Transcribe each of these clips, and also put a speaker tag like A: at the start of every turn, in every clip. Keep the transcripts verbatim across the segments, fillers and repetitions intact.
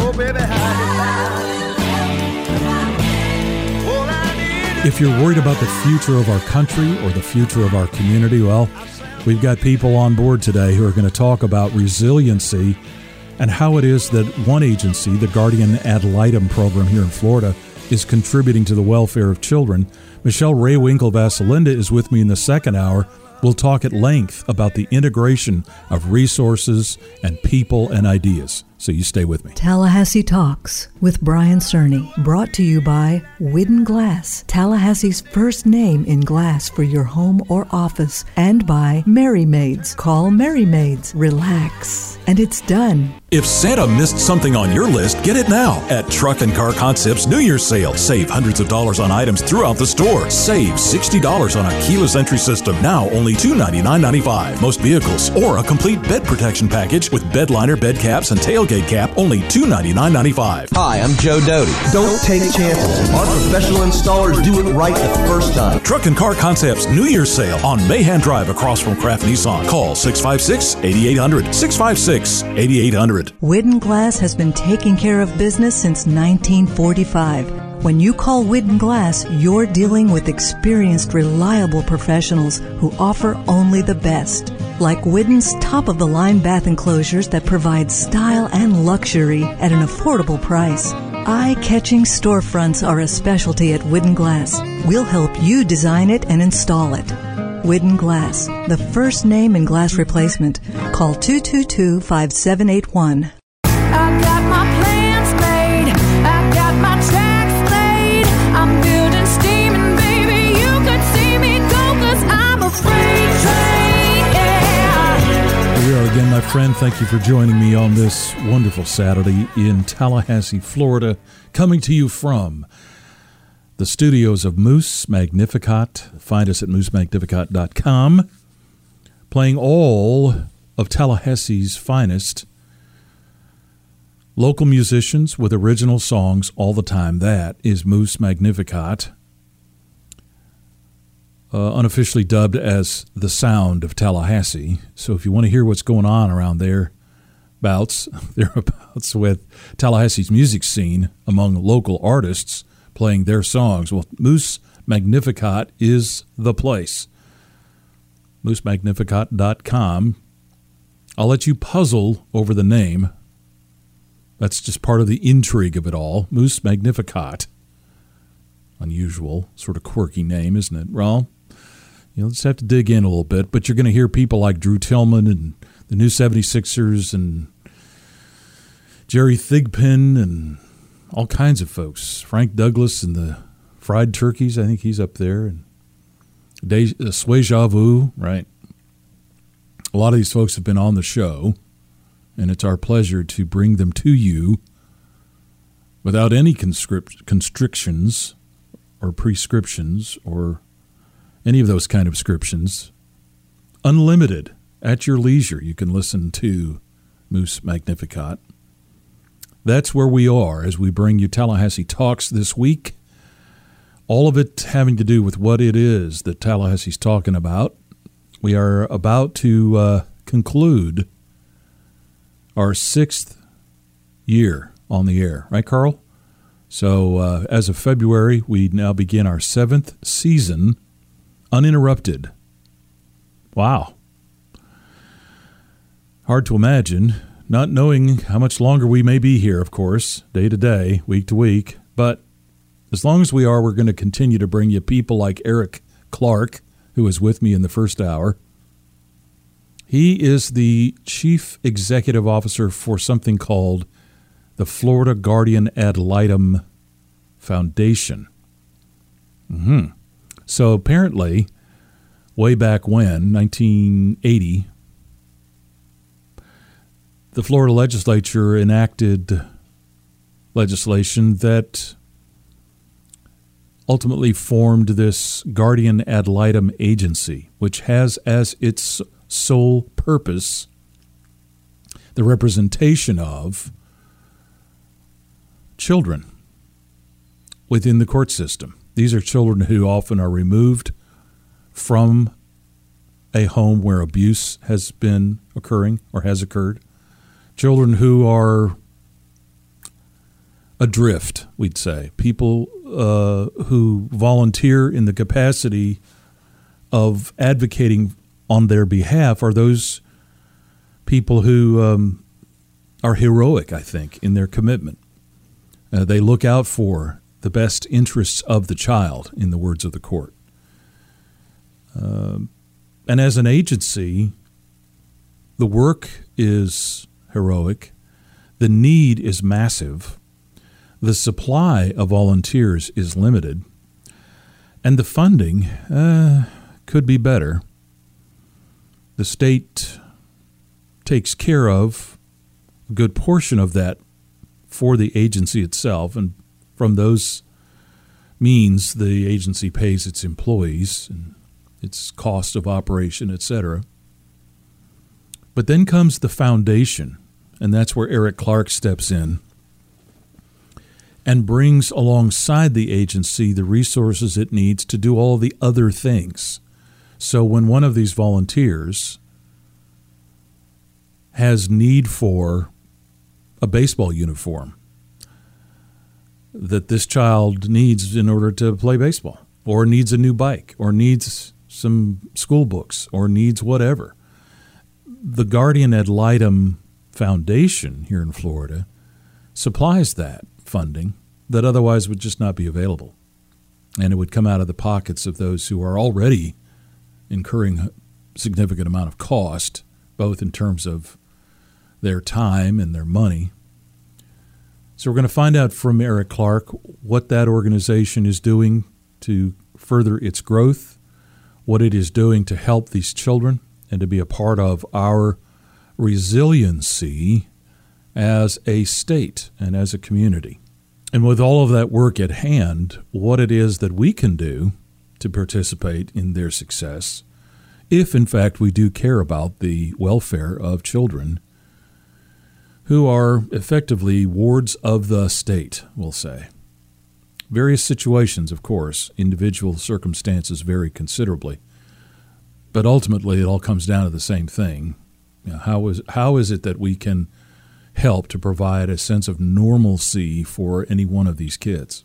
A: Oh, baby, how
B: If you're worried about the future of our country or the future of our community, well, we've got people on board today who are going to talk about resiliency and how it is that one agency, the Guardian Ad Litem program here in Florida, is contributing to the welfare of children. Michelle Rehwinkel-Vasalinda is with me in the second hour. We'll talk at length about the integration of resources and people and ideas. So you stay with me.
C: Tallahassee Talks with Brian Cerny, brought to you by Widden Glass, Tallahassee's first name in glass for your home or office, and by Merry Maids. Call Merry Maids. Relax. And it's done.
D: If Santa missed something on your list, get it now at Truck and Car Concepts New Year's Sale. Save hundreds of dollars on items throughout the store. Save sixty dollars on a keyless entry system, now only two hundred ninety-nine dollars and ninety-five cents. Most vehicles, or a complete bed protection package with bed liner, bed caps, and tailgate cap, only two hundred ninety-nine dollars and ninety-five cents.
E: Hi, I'm Joe Doty. Don't take chances. Our professional installers do it right the first time.
D: Truck and Car Concepts New Year's Sale on Mahan Drive across from Kraft Nissan. Call six five six, eight eight zero zero, six five six, eight eight zero zero.
C: Widden Glass has been taking care of business since nineteen forty-five. When you call Widden Glass, you're dealing with experienced, reliable professionals who offer only the best. Like Widden's top-of-the-line bath enclosures that provide style and luxury at an affordable price. Eye-catching storefronts are a specialty at Widden Glass. We'll help you design it and install it. Widden Glass, the first name in glass replacement. Call two two two, five seven eight one.
F: I got my plans made. I got my tracks laid. I'm building steam and baby, you could see me go 'cause I'm a freight train, yeah.
B: Here we are again, my friend. Thank you for joining me on this wonderful Saturday in Tallahassee, Florida, coming to you from the studios of Moose Magnificat. Find us at moose magnificat dot com, playing all of Tallahassee's finest local musicians with original songs all the time. That is Moose Magnificat, uh, unofficially dubbed as the sound of Tallahassee. So if you want to hear what's going on around there, bouts, thereabouts with Tallahassee's music scene among local artists playing their songs, well, Moose Magnificat is the place. moose magnificat dot com. I'll let you puzzle over the name. That's just part of the intrigue of it all. Moose Magnificat. Unusual, sort of quirky name, isn't it? Well, you'll just have to dig in a little bit, but you're going to hear people like Drew Tillman and the New seventy-sixers and Jerry Thigpen and all kinds of folks. Frank Douglas and the Fried Turkeys, I think he's up there. And De- uh, Deja Vu, right? A lot of these folks have been on the show, and it's our pleasure to bring them to you without any conscript- constrictions or prescriptions or any of those kind of scriptions. Unlimited, at your leisure, you can listen to Moose Magnificat. That's where we are as we bring you Tallahassee Talks this week. All of it having to do with what it is that Tallahassee's talking about. We are about to uh, conclude our sixth year on the air. Right, Carl? So uh, as of February, we now begin our seventh season uninterrupted. Wow. Hard to imagine, not knowing how much longer we may be here, of course, day to day, week to week. But as long as we are, we're going to continue to bring you people like Eric Clark, who was with me in the first hour. He is the chief executive officer for something called the Florida Guardian Ad Litem Foundation. Mm-hmm. So apparently, way back when, nineteen eighty, the Florida legislature enacted legislation that ultimately formed this Guardian Ad Litem agency, which has as its sole purpose the representation of children within the court system. These are children who often are removed from a home where abuse has been occurring or has occurred. Children who are adrift, we'd say. People uh, who volunteer in the capacity of advocating on their behalf are those people who um, are heroic, I think, in their commitment. Uh, they look out for the best interests of the child, in the words of the court. Uh, and as an agency, the work is heroic. The need is massive. The supply of volunteers is limited. And the funding uh, could be better. The state takes care of a good portion of that for the agency itself, and from those means, the agency pays its employees and its cost of operation, et cetera. But then comes the foundation, and that's where Eric Clark steps in and brings alongside the agency the resources it needs to do all the other things. So when one of these volunteers has need for a baseball uniform that this child needs in order to play baseball, or needs a new bike, or needs some school books, or needs whatever, the Guardian Ad Litem Foundation here in Florida supplies that funding that otherwise would just not be available. And it would come out of the pockets of those who are already incurring a significant amount of cost, both in terms of their time and their money. So we're going to find out from Eric Clark what that organization is doing to further its growth, what it is doing to help these children, and to be a part of our resiliency as a state and as a community. And with all of that work at hand, what it is that we can do to participate in their success, if in fact we do care about the welfare of children who are effectively wards of the state, we'll say. Various situations, of course, individual circumstances vary considerably, but ultimately it all comes down to the same thing. You know, how is how is it that we can help to provide a sense of normalcy for any one of these kids?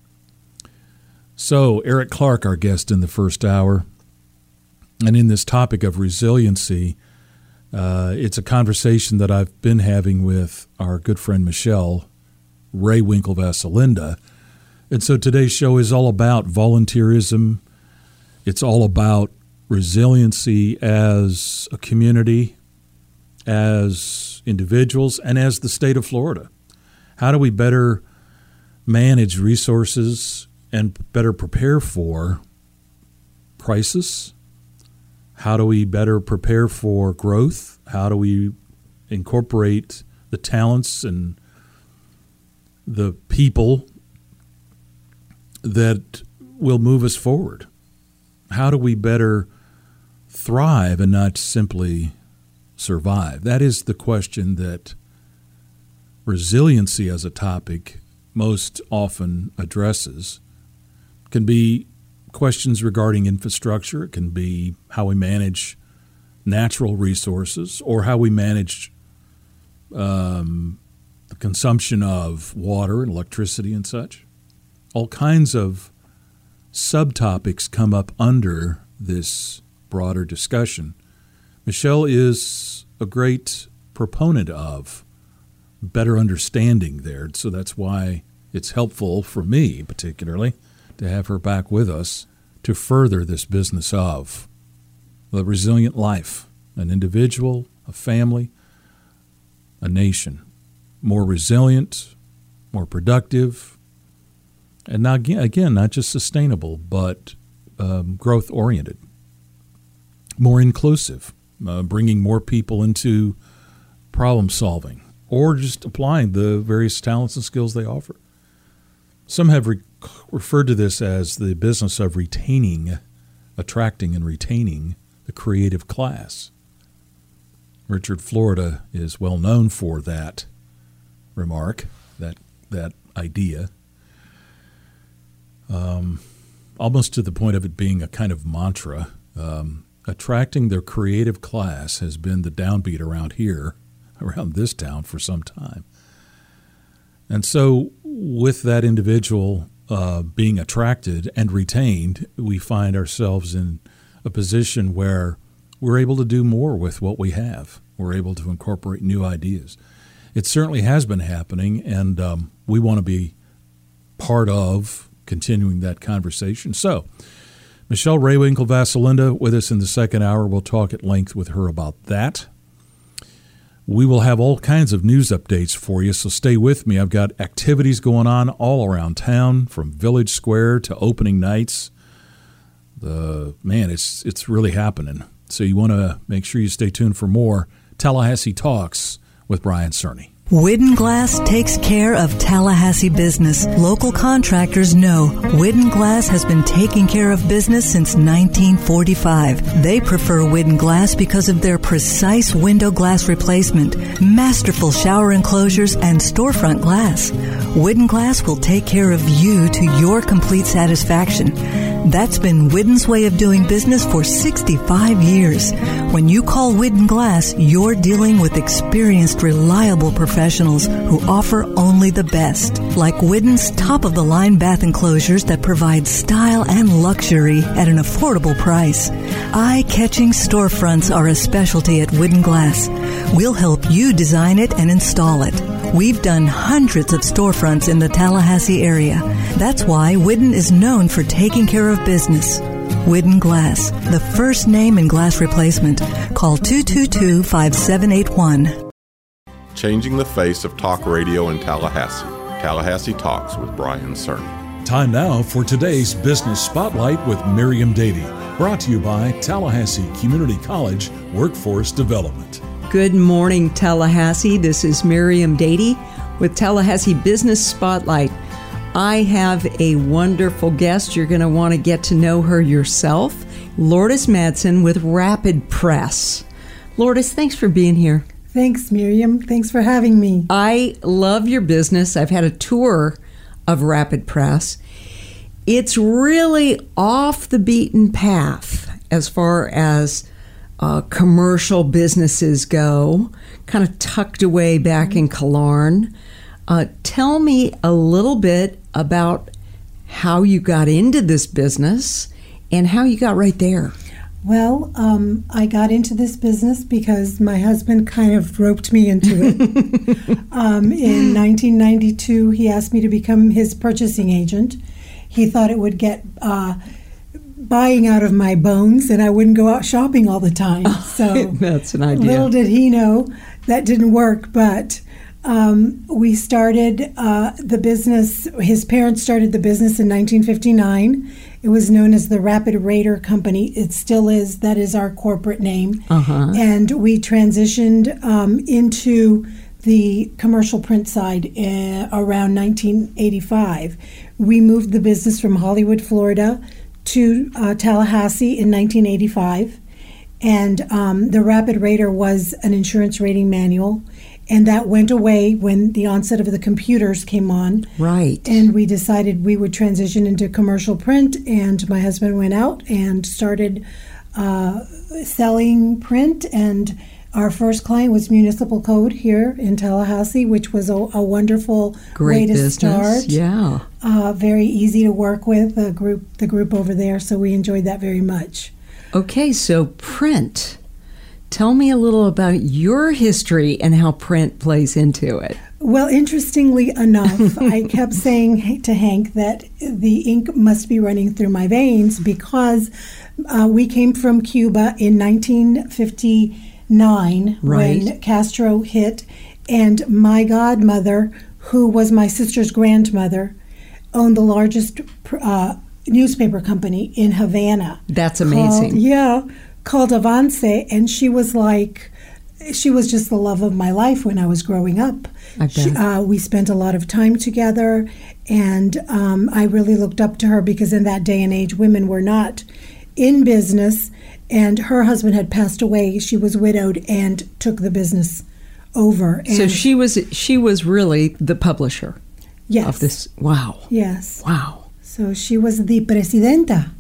B: So, Eric Clark, our guest in the first hour, and in this topic of resiliency, uh, it's a conversation that I've been having with our good friend Michelle Ray Winkle-Vasalinda. And so today's show is all about volunteerism. It's all about resiliency as a community, as individuals, and as the state of Florida. How do we better manage resources and better prepare for crisis? How do we better prepare for growth? How do we incorporate the talents and the people that will move us forward? How do we better thrive and not simply survive? That is the question that resiliency as a topic most often addresses. It can be questions regarding infrastructure. It can be how we manage natural resources, or how we manage um, the consumption of water and electricity and such. All kinds of subtopics come up under this broader discussion. Michelle is a great proponent of better understanding there, so that's why it's helpful for me particularly to have her back with us to further this business of the resilient life, an individual, a family, a nation, more resilient, more productive, and now again, not just sustainable, but um, growth-oriented, more inclusive, uh, bringing more people into problem-solving, or just applying the various talents and skills they offer. Some have re- referred to this as the business of retaining, attracting and retaining the creative class. Richard Florida is well known for that remark, that that idea, um, almost to the point of it being a kind of mantra. Um, attracting their creative class has been the downbeat around here, around this town for some time. And so with that individual uh, being attracted and retained, we find ourselves in a position where we're able to do more with what we have. We're able to incorporate new ideas. It certainly has been happening, and um, we want to be part of continuing that conversation. So, Michelle Raywinkle Vasilinda with us in the second hour. We'll talk at length with her about that. We will have all kinds of news updates for you, so stay with me. I've got activities going on all around town, from Village Square to opening nights. The man, it's it's really happening. So you want to make sure you stay tuned for more Tallahassee Talks with Brian Cerny.
C: Widden Glass takes care of Tallahassee business. Local contractors know Widden Glass has been taking care of business since nineteen forty-five. They prefer Widden Glass because of their precise window glass replacement, masterful shower enclosures, and storefront glass. Widden Glass will take care of you to your complete satisfaction. That's been Widden's way of doing business for sixty-five years. When you call Widden Glass, you're dealing with experienced, reliable professionals who offer only the best, like Widden's top-of-the-line bath enclosures that provide style and luxury at an affordable price. Eye-catching storefronts are a specialty at Widden Glass. We'll help you design it and install it. We've done hundreds of storefronts in the Tallahassee area. That's why Widden is known for taking care of business. Widden Glass, the first name in glass replacement. Call two two two, five seven eight one.
A: Changing the face of talk radio in Tallahassee. Tallahassee Talks with Brian Cerny.
B: Time now for today's Business Spotlight with Miriam Dady, brought to you by Tallahassee Community College Workforce Development.
G: Good morning, Tallahassee. This is Miriam Dady with Tallahassee Business Spotlight. I have a wonderful guest. You're going to want to get to know her yourself. Lourdes Madsen with Rapid Press. Lourdes, thanks for being here.
H: Thanks, Miriam. Thanks for having me.
G: I love your business. I've had a tour of Rapid Press. It's really off the beaten path as far as uh, commercial businesses go, kind of tucked away back in Killearn. Uh, tell me a little bit about how you got into this business and how you got right there.
H: Well, um, I got into this business because my husband kind of roped me into it. um, in nineteen ninety-two, he asked me to become his purchasing agent. He thought it would get uh, buying out of my bones and I wouldn't go out shopping all the time. So
G: that's an idea.
H: Little did he know that didn't work, but um, we started uh, the business. His parents started the business in nineteen fifty-nine. It was known as the Rapid Raider Company. It still is. That is our corporate name. Uh-huh. And we transitioned um, into the commercial print side uh, around nineteen eighty-five. We moved the business from Hollywood, Florida to uh, Tallahassee in nineteen eighty-five. And um, the Rapid Raider was an insurance rating manual. And that went away when the onset of the computers came on.
G: Right.
H: And we decided we would transition into commercial print. And my husband went out and started uh, selling print. And our first client was Municipal Code here in Tallahassee, which was a, a wonderful
G: Great
H: way to
G: business.
H: start.
G: Yeah.
H: Uh, very easy to work with, the group, the group over there. So we enjoyed that very much.
G: Okay, so print. Tell me a little about your history and how print plays into it.
H: Well, interestingly enough, I kept saying to Hank that the ink must be running through my veins because uh, we came from Cuba in nineteen fifty-nine
G: right.
H: when Castro hit, and my godmother, who was my sister's grandmother, owned the largest uh, newspaper company in Havana.
G: That's amazing.
H: Called, yeah. called Avance, and she was like, she was just the love of my life when I was growing up.
G: I bet.
H: She, uh, we spent a lot of time together, and um, I really looked up to her because in that day and age, women were not in business, and her husband had passed away. She was widowed and took the business over. And
G: so she was she was really the publisher
H: yes.
G: of this. Wow.
H: Yes.
G: Wow.
H: So she was the presidenta.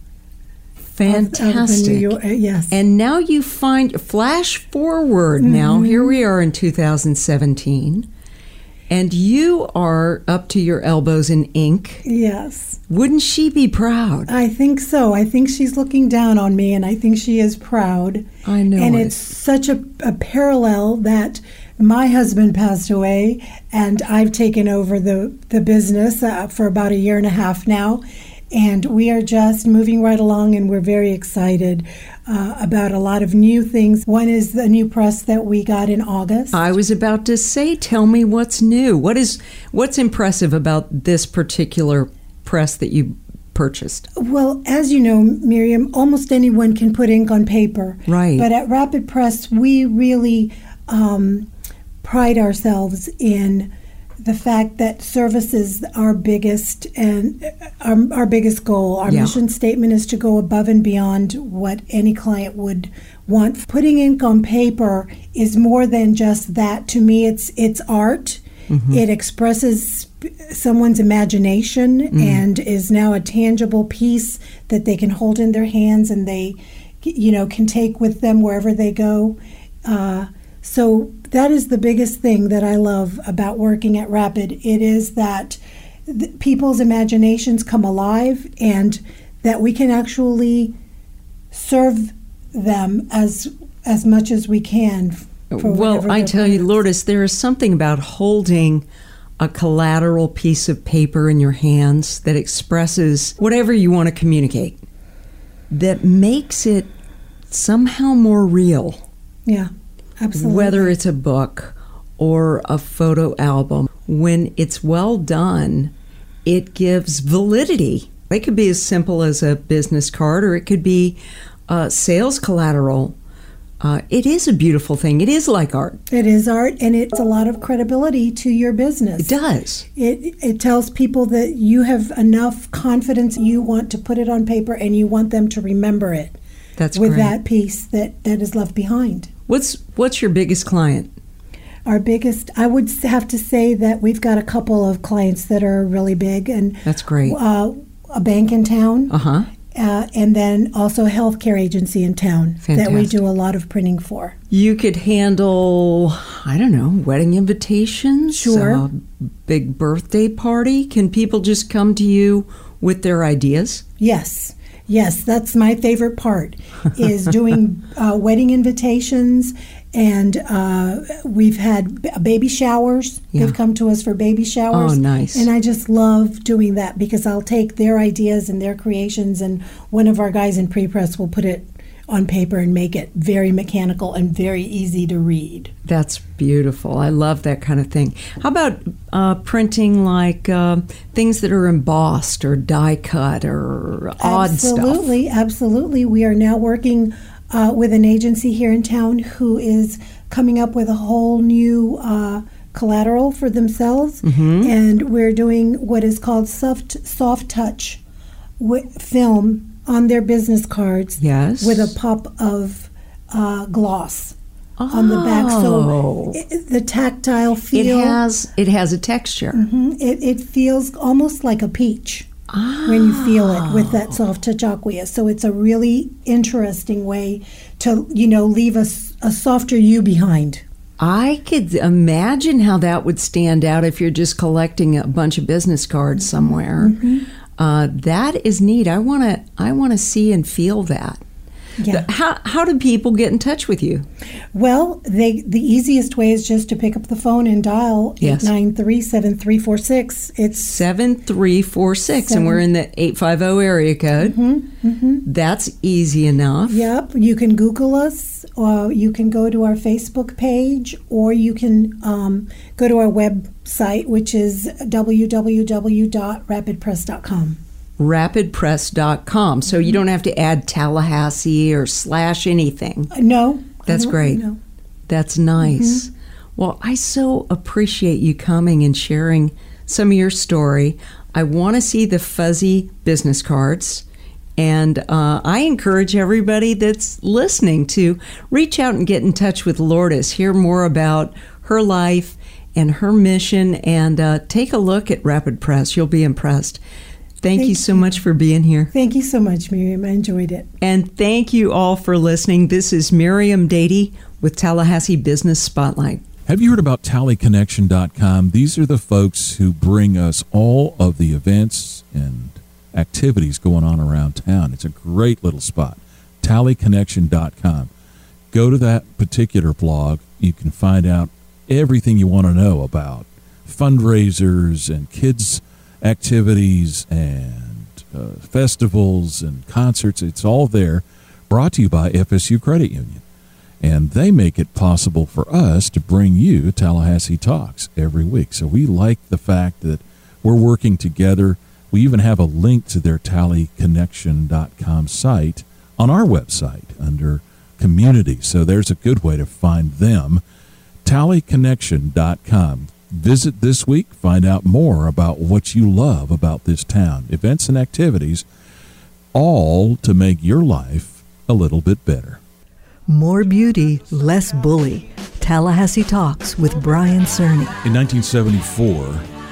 G: Fantastic.
H: Of, of the New York, uh, yes.
G: And now you find, flash forward
H: mm-hmm.
G: now, here we are in two thousand seventeen, And you are up to your elbows in ink.
H: Yes.
G: Wouldn't she be proud?
H: I think so. I think she's looking down on me, and I think she is proud.
G: I know
H: And
G: it.
H: it's such a, a parallel that my husband passed away, and I've taken over the, the business uh, for about a year and a half now. And we are just moving right along, and we're very excited uh, about a lot of new things. One is the new press that we got in August.
G: I was about to say, tell me what's new. What is what's impressive about this particular press that you purchased?
H: Well, as you know, Miriam, almost anyone can put ink on paper.
G: Right.
H: But at Rapid Press, we really um, pride ourselves in the fact that service is our biggest and our, our biggest goal. Our
G: Yeah.
H: mission statement is to go above and beyond what any client would want. Putting ink on paper is more than just that. To me, it's it's art.
G: Mm-hmm.
H: It expresses someone's imagination
G: Mm.
H: and is now a tangible piece that they can hold in their hands and they, you know, can take with them wherever they go. Uh, so that is the biggest thing that I love about working at Rapid. It is that th- people's imaginations come alive and that we can actually serve them as as much as we can. For
G: Well,
H: whatever
G: I
H: their
G: tell you,
H: plans.
G: Lourdes, there is something about holding a collateral piece of paper in your hands that expresses whatever you want to communicate, that makes it somehow more real.
H: Yeah, absolutely.
G: Whether it's a book or a photo album, when it's well done, it gives validity. It could be as simple as a business card, or it could be uh, sales collateral. Uh, it is a beautiful thing. It is like art.
H: It is art, and it's a lot of credibility to your business.
G: It does.
H: It it tells people that you have enough confidence. You want to put it on paper, and you want them to remember it
G: That's
H: with
G: great.
H: that piece that, that is left behind.
G: What's what's your biggest client?
H: Our biggest, I would have to say that we've got a couple of clients that are really big, and
G: That's great.
H: Uh, a bank in town,
G: Uh huh.
H: uh, and then also a healthcare agency in town that we
G: Fantastic.
H: do a lot of printing for.
G: You could handle, I don't know, wedding invitations.
H: Sure.
G: A big birthday party. Can people just come to you with their ideas?
H: Yes, yes, that's my favorite part, is doing uh, wedding invitations, and uh, we've had b- baby showers.
G: Yeah.
H: They've come to us for baby showers.
G: Oh, nice.
H: And I just love doing that because I'll take their ideas and their creations, and one of our guys in pre-press will put it on paper and make it very mechanical and very easy to read.
G: That's beautiful. I love that kind of thing. How about uh, printing like uh, things that are embossed or die cut or odd stuff?
H: Absolutely, absolutely. We are now working uh, with an agency here in town who is coming up with a whole new uh, collateral for themselves,
G: Mm-hmm.
H: and we're doing what is called soft soft touch wi- film on their business cards.
G: Yes.
H: with a pop of uh, gloss on the back,
G: Oh.
H: so i the tactile
G: It
H: feel.
G: has it has a texture.
H: Mhm. It, it feels almost like a peach when you feel it with that soft touch aqueous. So it's a really interesting way to, you know, leave a, s- a softer you behind.
G: I could imagine how that would stand out if you're just collecting a bunch of business cards somewhere.
H: Mm-hmm.
G: Uh, that is neat. I want to I want to see and feel that.
H: Yeah.
G: How how do people get in touch with you?
H: Well, they the easiest way is just to pick up the phone and dial
G: Yes.
H: eight nine three, seven three four six. It's
G: seven three four six, and
H: Seven-
G: we're in the eight five zero area code.
H: Mm-hmm,
G: That's easy enough.
H: Yep, you can Google us, or you can go to our Facebook page, or you can um, go to our website, which is w w w dot rapid press dot com.
G: rapid press dot com. So you don't have to add Tallahassee or slash anything.
H: Uh, No.
G: That's
H: I don't-
G: great.
H: No.
G: That's nice.
H: Mm-hmm.
G: Well, I so appreciate you coming and sharing some of your story. I want to see the fuzzy business cards. And uh, I encourage everybody that's listening to reach out and get in touch with Lourdes, hear more about her life and her mission, and uh, take a look at Rapid Press. You'll be impressed. Thank,
H: Thank
G: you so
H: you.
G: much for being here.
H: Thank you so much, Miriam. I enjoyed it.
G: And thank you all for listening. This is Miriam Dady with Tallahassee Business Spotlight.
B: Have you heard about Tally Connection dot com? These are the folks who bring us all of the events and activities going on around town. It's a great little spot. Tally Connection dot com. Go to that particular blog. You can find out everything you want to know about fundraisers and kids' activities and uh, festivals and concerts. It's all there, brought to you by F S U Credit Union. And they make it possible for us to bring you Tallahassee Talks every week. So we like the fact that we're working together. We even have a link to their Tally Connection dot com site on our website under Community. So there's a good way to find them. Tally Connection dot com. Visit this week. Find out more about what you love about this town. Events and activities, all to make your life a little bit better.
C: More beauty, less bully. Tallahassee Talks with Brian Cerny.
B: In nineteen seventy-four,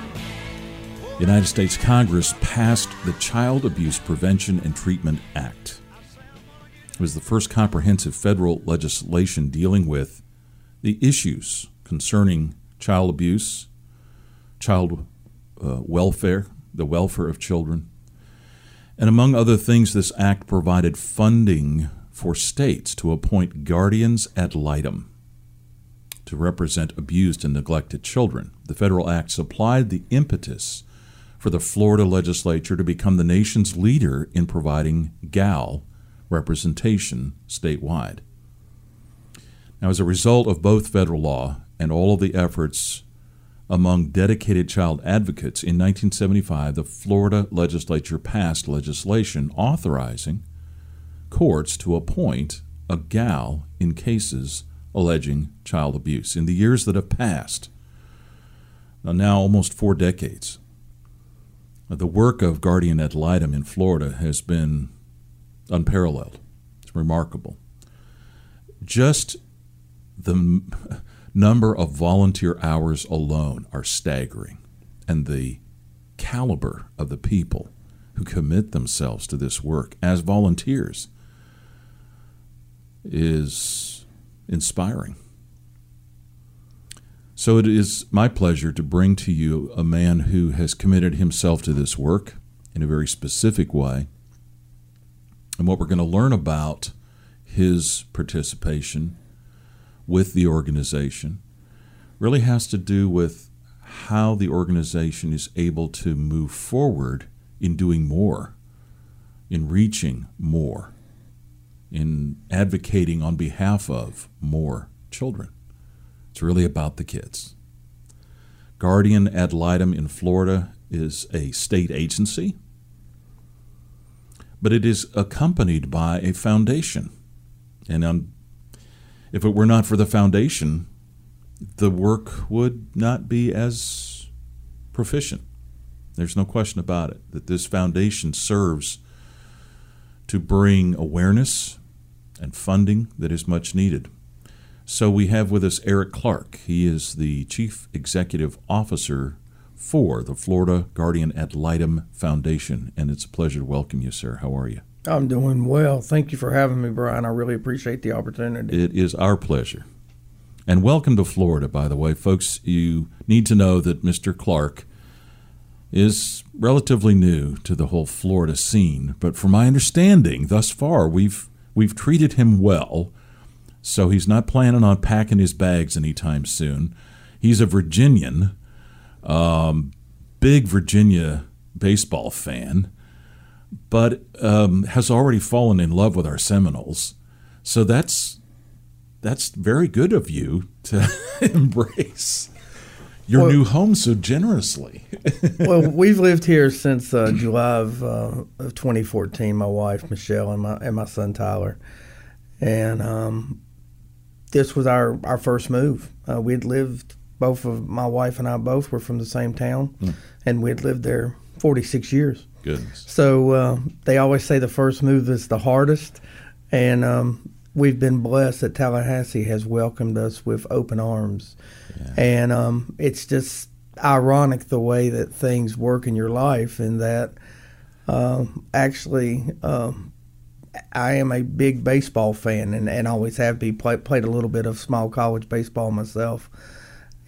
B: the United States Congress passed the Child Abuse Prevention and Treatment Act. It was the first comprehensive federal legislation dealing with the issues concerning child abuse, child uh, welfare, the welfare of children. And among other things, this act provided funding for states to appoint guardians ad litem to represent abused and neglected children. The federal act supplied the impetus for the Florida legislature to become the nation's leader in providing G A L representation statewide. Now, as a result of both federal law and all of the efforts among dedicated child advocates, in nineteen seventy-five, the Florida legislature passed legislation authorizing courts to appoint a G A L in cases alleging child abuse. In the years that have passed, now almost four decades, the work of guardian ad litem in Florida has been unparalleled. It's remarkable. Just the m- number of volunteer hours alone are staggering, and the caliber of the people who commit themselves to this work as volunteers is inspiring. So it is my pleasure to bring to you a man who has committed himself to this work in a very specific way. And what we're going to learn about his participation with the organization really has to do with how the organization is able to move forward in doing more, in reaching more, in advocating on behalf of more children. It's really about the kids. Guardian ad litem in Florida is a state agency, but it is accompanied by a foundation. And um, if it were not for the foundation, the work would not be as proficient. There's no question about it, that this foundation serves to bring awareness and funding that is much needed. So we have with us Eric Clark. He is the Chief Executive Officer for the Florida Guardian Ad Litem Foundation, and it's a pleasure to welcome you, sir. How are you?
I: I'm doing well. Thank you for having me, Brian. I really appreciate the opportunity.
B: It is our pleasure. And welcome to Florida, by the way. Folks, you need to know that Mister Clark is relatively new to the whole Florida scene, but from my understanding, thus far, we've we've treated him well, so he's not planning on packing his bags anytime soon. He's a Virginian, um, big Virginia baseball fan, but um, has already fallen in love with our Seminoles. So that's that's very good of you to embrace your well, new home so generously.
I: Well, we've lived here since uh, July of, uh, of twenty fourteen. My wife Michelle and my and my son Tyler, and um, this was our, our first move. Uh, we'd lived. Both of my wife and I both were from the same town, mm. and we'd lived there forty-six years.
B: Goodness. So
I: uh, they always say the first move is the hardest, and um, we've been blessed that Tallahassee has welcomed us with open arms. Yeah. And um, it's just ironic the way that things work in your life, in that uh, actually um, I am a big baseball fan, and, and always have been. Play, played a little bit of small college baseball myself.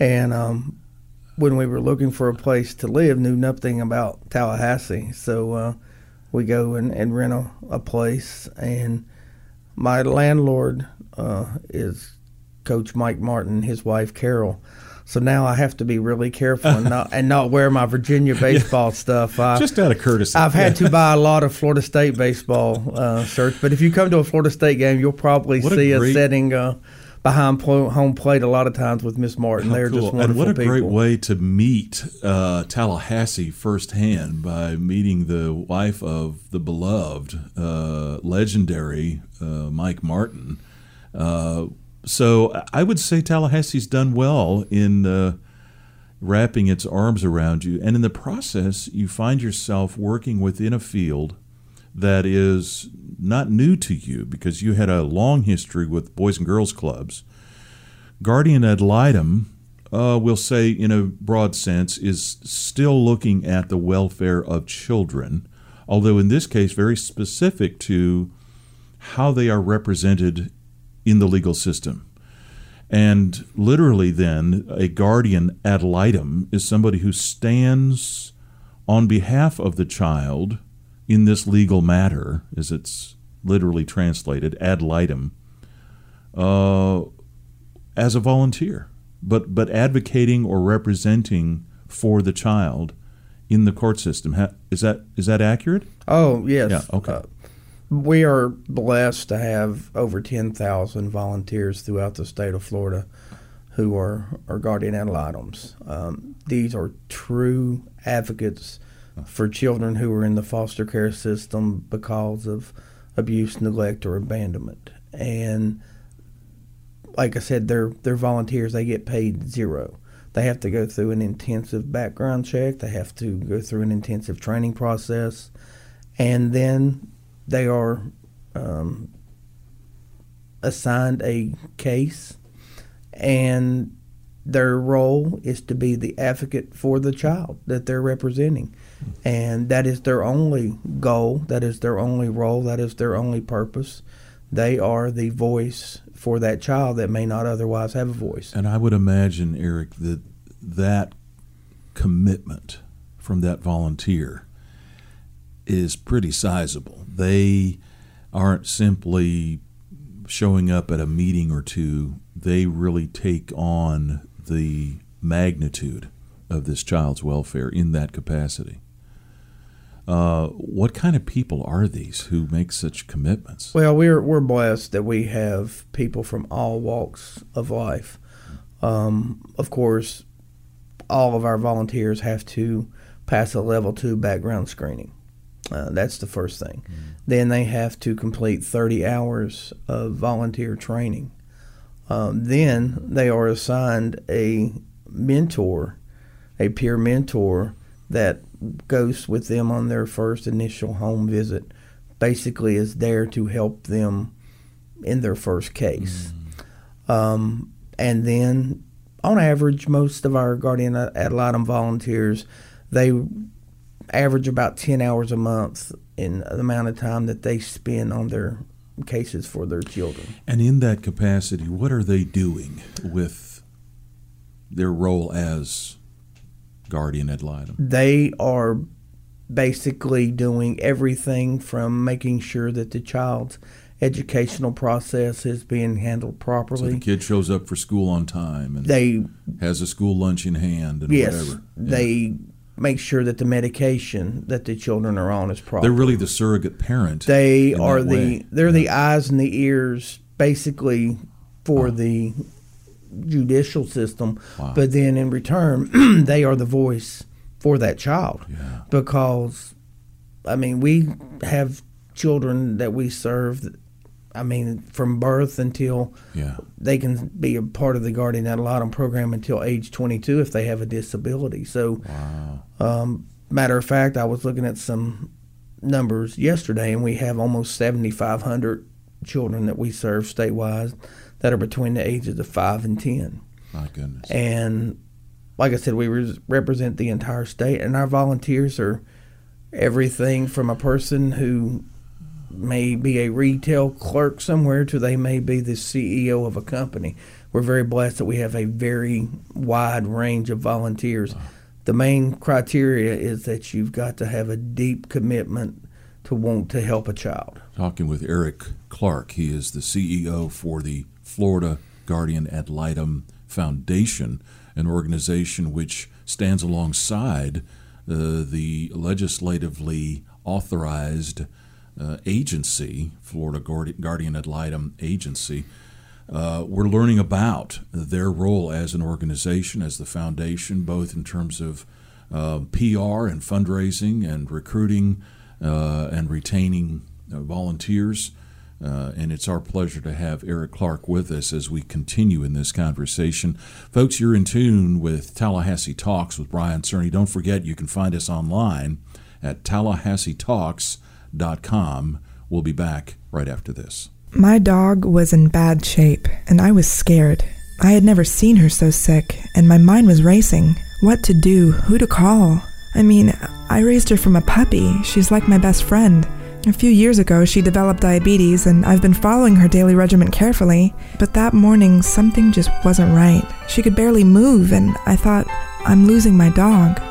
I: and um, when we were looking for a place to live, knew nothing about Tallahassee. So uh, we go and, and rent a, a place, and my landlord uh, is Coach Mike Martin, his wife Carol. So now I have to be really careful and not and not wear my Virginia baseball yeah. stuff. I,
B: Just out of courtesy.
I: I've had to buy a lot of Florida State baseball uh, shirts, but if you come to a Florida State game, you'll probably what see us sitting uh, behind pl- home plate a lot of times with Miss Martin.
B: How
I: They're
B: cool.
I: just wonderful
B: people. And what a
I: people.
B: great way to meet uh, Tallahassee firsthand by meeting the wife of the beloved, uh, legendary uh, Mike Martin. Uh, So I would say Tallahassee's done well in uh, wrapping its arms around you. And in the process, you find yourself working within a field that is not new to you because you had a long history with Boys and Girls Clubs. Guardian Ad Litem, uh, we'll say in a broad sense, is still looking at the welfare of children, although in this case very specific to how they are represented in the legal system. And literally then, a guardian ad litem is somebody who stands on behalf of the child in this legal matter, as it's literally translated, ad litem, uh, as a volunteer, but, but advocating or representing for the child in the court system. Is that is that accurate?
I: Oh, yes.
B: Yeah, okay.
I: Uh, We are blessed to have over ten thousand volunteers throughout the state of Florida who are, are guardian ad litems. Um, these are true advocates for children who are in the foster care system because of abuse, neglect, or abandonment. And like I said, they're, they're volunteers. They get paid zero. They have to go through an intensive background check. They have to go through an intensive training process. And then they are um, assigned a case, and their role is to be the advocate for the child that they're representing. And that is their only goal, that is their only role, that is their only purpose. They are the voice for that child that may not otherwise have a voice.
B: And I would imagine, Eric, that that commitment from that volunteer is pretty sizable. They aren't simply showing up at a meeting or two. They really take on the magnitude of this child's welfare in that capacity. Uh, what kind of people are these who make such commitments?
I: Well, we're we're blessed that we have people from all walks of life. Um, of course, all of our volunteers have to pass a level two background screening. Uh, that's the first thing. Mm-hmm. Then they have to complete thirty hours of volunteer training. Um, then they are assigned a mentor, a peer mentor that goes with them on their first initial home visit, basically is there to help them in their first case. Mm-hmm. Um, and then, on average, most of our guardian ad litem volunteers, they average about ten hours a month in the amount of time that they spend on their cases for their children.
B: And in that capacity, what are they doing with their role as guardian ad litem?
I: They are basically doing everything from making sure that the child's educational process is being handled properly.
B: So the kid shows up for school on time and
I: they
B: has a school lunch in hand and
I: yes,
B: whatever. Yeah.
I: They make sure that the medication that the children are on is proper.
B: They're really the surrogate parent.
I: They are the
B: way.
I: they're
B: yeah.
I: the eyes and the ears basically for oh. the judicial system,
B: wow.
I: but then in return they are the voice for that child.
B: Yeah.
I: Because I mean, we have children that we serve that, I mean, from birth until
B: yeah.
I: they can be a part of the guardian ad litem program until age twenty-two if they have a disability. So,
B: wow.
I: um, matter of fact, I was looking at some numbers yesterday, and we have almost seventy-five hundred children that we serve statewide that are between the ages of five and ten.
B: My goodness.
I: And like I said, we re- represent the entire state, and our volunteers are everything from a person who may be a retail clerk somewhere to they may be the C E O of a company. we're very blessed that we have a very wide range of volunteers. The main criteria is that you've got to have a deep commitment to want to help a child.
B: Talking with Eric Clark. He is the C E O for the Florida Guardian Ad Litem Foundation, an organization which stands alongside uh, the legislatively authorized uh, agency, Florida Guardian Ad Litem Agency. Uh, we're learning about their role as an organization, as the foundation, both in terms of uh, P R and fundraising and recruiting uh, and retaining uh, volunteers. Uh, and it's our pleasure to have Eric Clark with us as we continue in this conversation. Folks, you're in tune with Tallahassee Talks with Brian Cerny. Don't forget, you can find us online at tallahassee talks dot com. We'll be back right after this.
J: My dog was in bad shape, and I was scared. I had never seen her so sick, and my mind was racing. What to do? Who to call? I mean, I raised her from a puppy. She's like my best friend. A few years ago, she developed diabetes, and I've been following her daily regimen carefully. But that morning, something just wasn't right. She could barely move, and I thought, I'm losing my dog.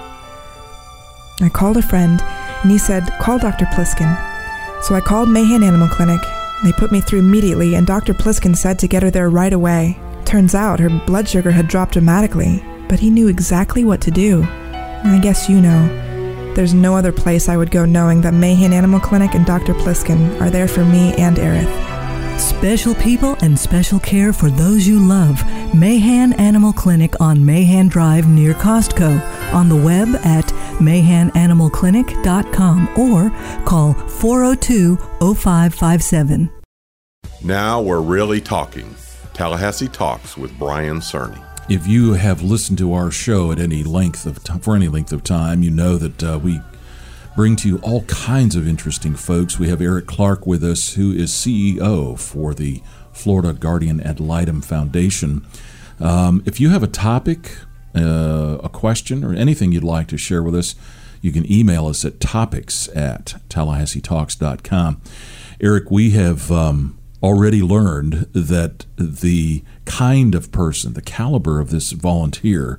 J: I called a friend, and he said, call Doctor Pliskin. So I called Mahan Animal Clinic. They put me through immediately, and Doctor Pliskin said to get her there right away. Turns out her blood sugar had dropped dramatically, but he knew exactly what to do. I guess you know. There's no other place I would go knowing that Mahan Animal Clinic and Doctor Pliskin are there for me and Aerith.
C: Special people and special care for those you love. Mahan Animal Clinic on Mahan Drive near Costco. On the web at mahan animal clinic dot com or call four oh two oh five five seven.
A: Now we're really talking. Tallahassee Talks with Brian Cerny.
B: If you have listened to our show at any length of t- for any length of time, you know that uh, we bring to you all kinds of interesting folks. We have Eric Clark with us, who is C E O for the Florida Guardian Ad Litem Foundation. Um, if you have a topic, uh, a question, or anything you'd like to share with us, you can email us at topics at tallahassee talks dot com. Eric, we have um, already learned that the kind of person, the caliber of this volunteer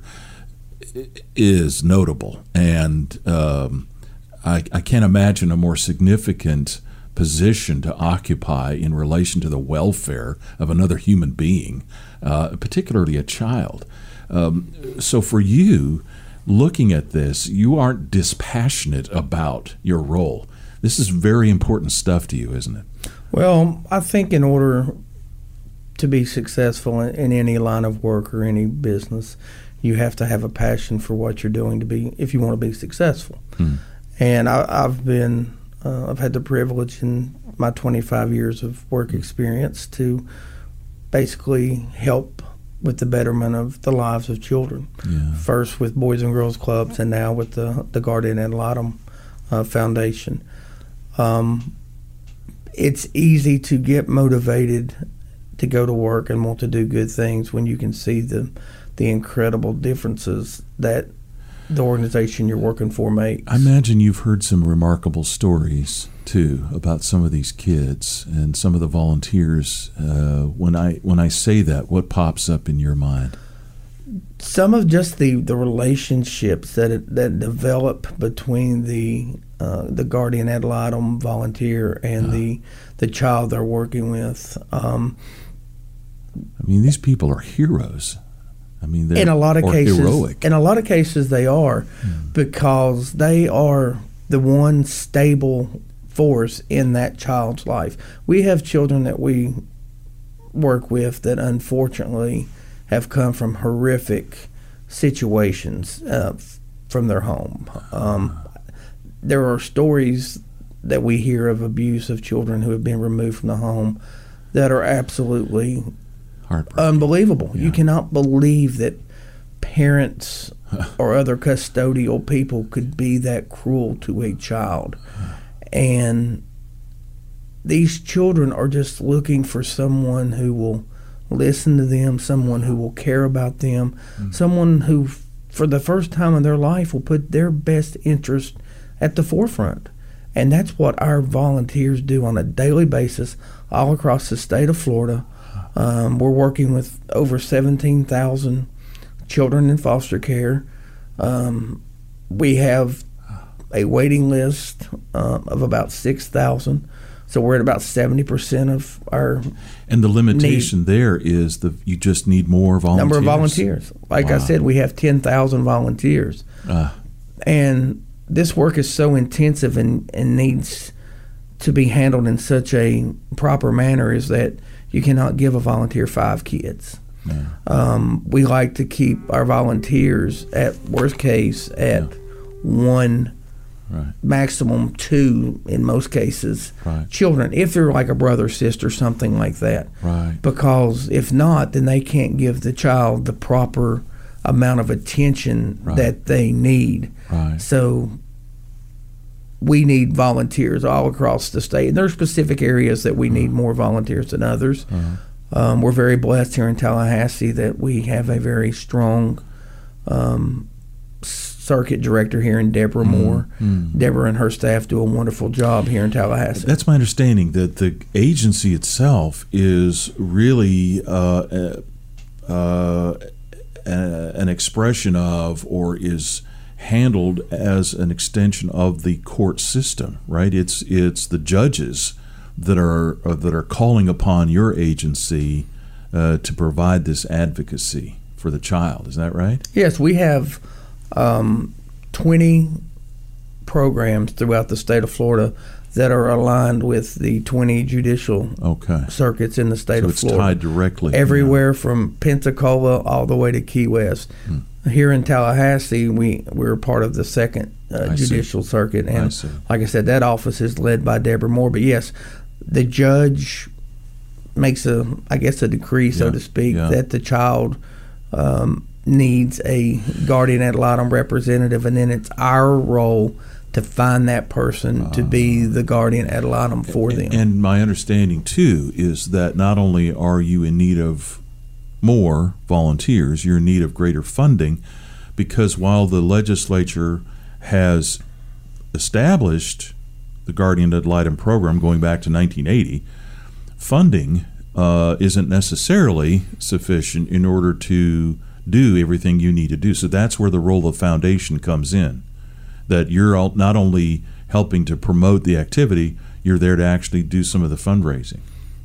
B: is notable. And um, I, I can't imagine a more significant position to occupy in relation to the welfare of another human being, uh, particularly a child. Um, so for you, looking at this, you aren't dispassionate about your role. This is very important stuff to you, isn't it?
I: Well, I think in order to be successful in, in any line of work or any business, you have to have a passion for what you're doing to be, if you want to be successful. Hmm. And I, I've been, uh, I've had the privilege in my twenty-five years of work experience to basically help with the betterment of the lives of children. Yeah. First with Boys and Girls Clubs, and now with the, the Guardian Ad Litem uh, Foundation. Um, it's easy to get motivated to go to work and want to do good things when you can see the the incredible differences that the organization you're working for makes.
B: I imagine you've heard some remarkable stories too about some of these kids and some of the volunteers. Uh, when I when I say that, what pops up in your mind?
I: Some of just the, the relationships that it, that develop between the uh, the Guardian Ad Litem volunteer and uh, the the child they're working with. Um,
B: I mean, these people are heroes. I mean, they're
I: in a lot of cases,
B: heroic.
I: In a lot of cases, they are mm. because they are the one stable force in that child's life. We have children that we work with that unfortunately have come from horrific situations uh, from their home. Um, there are stories that we hear of abuse of children who have been removed from the home that are absolutely unbelievable. Yeah. You cannot believe that parents or other custodial people could be that cruel to a child. And these children are just looking for someone who will listen to them, someone who will care about them, mm. someone who, for the first time in their life, will put their best interest at the forefront. And that's what our volunteers do on a daily basis all across the state of Florida, Um, we're working with over seventeen thousand children in foster care. Um, we have a waiting list uh, of about six thousand. So we're at about seventy percent of our
B: And the limitation
I: need.
B: there is the you just need more volunteers.
I: Number of volunteers. Like
B: Wow.
I: I said, we have ten thousand volunteers.
B: Uh,
I: And this work is so intensive and, and needs to be handled in such a proper manner is that you cannot give a volunteer five kids.
B: yeah.
I: Um, we like to keep our volunteers at worst case at one,
B: Right.
I: maximum two in most cases,
B: Right.
I: children, if they're like a brother, sister, something like that.
B: Right.
I: Because if not, then they can't give the child the proper amount of attention
B: Right.
I: that they need.
B: Right.
I: So we need volunteers all across the state. And there are specific areas that we need more volunteers than others.
B: Uh-huh.
I: Um, we're very blessed here in Tallahassee that we have a very strong um, circuit director here in Deborah Moore.
B: Mm.
I: Deborah and her staff do a wonderful job here in Tallahassee.
B: That's my understanding, that the agency itself is really uh, uh, uh, an expression of, or is handled as an extension of the court system, right? It's it's the judges that are uh, that are calling upon your agency uh, to provide this advocacy for the child. Is that right?
I: Yes, we have um, twenty programs throughout the state of Florida that are aligned with the twenty judicial
B: Okay.
I: circuits in the state
B: So
I: of
B: it's
I: Florida.
B: tied directly.
I: Everywhere from Pensacola all the way to Key West.
B: Hmm.
I: Here in Tallahassee, we, we're part of the second uh,
B: I see.
I: judicial circuit.
B: I
I: And
B: see.
I: like I said, that office is led by Deborah Moore. But yes, the judge makes a, I guess, a decree, so
B: Yeah,
I: to speak,
B: yeah.
I: that the child um, needs a guardian ad litem representative, and then it's our role to find that person to be the guardian ad litem for them.
B: And my understanding, too, is that not only are you in need of more volunteers, you're in need of greater funding, because while the legislature has established the Guardian Ad Litem program going back to nineteen eighty, funding uh, isn't necessarily sufficient in order to do everything you need to do. So that's where the role of foundation comes in, that you're all, not only helping to promote the activity, you're there to actually do some of the fundraising,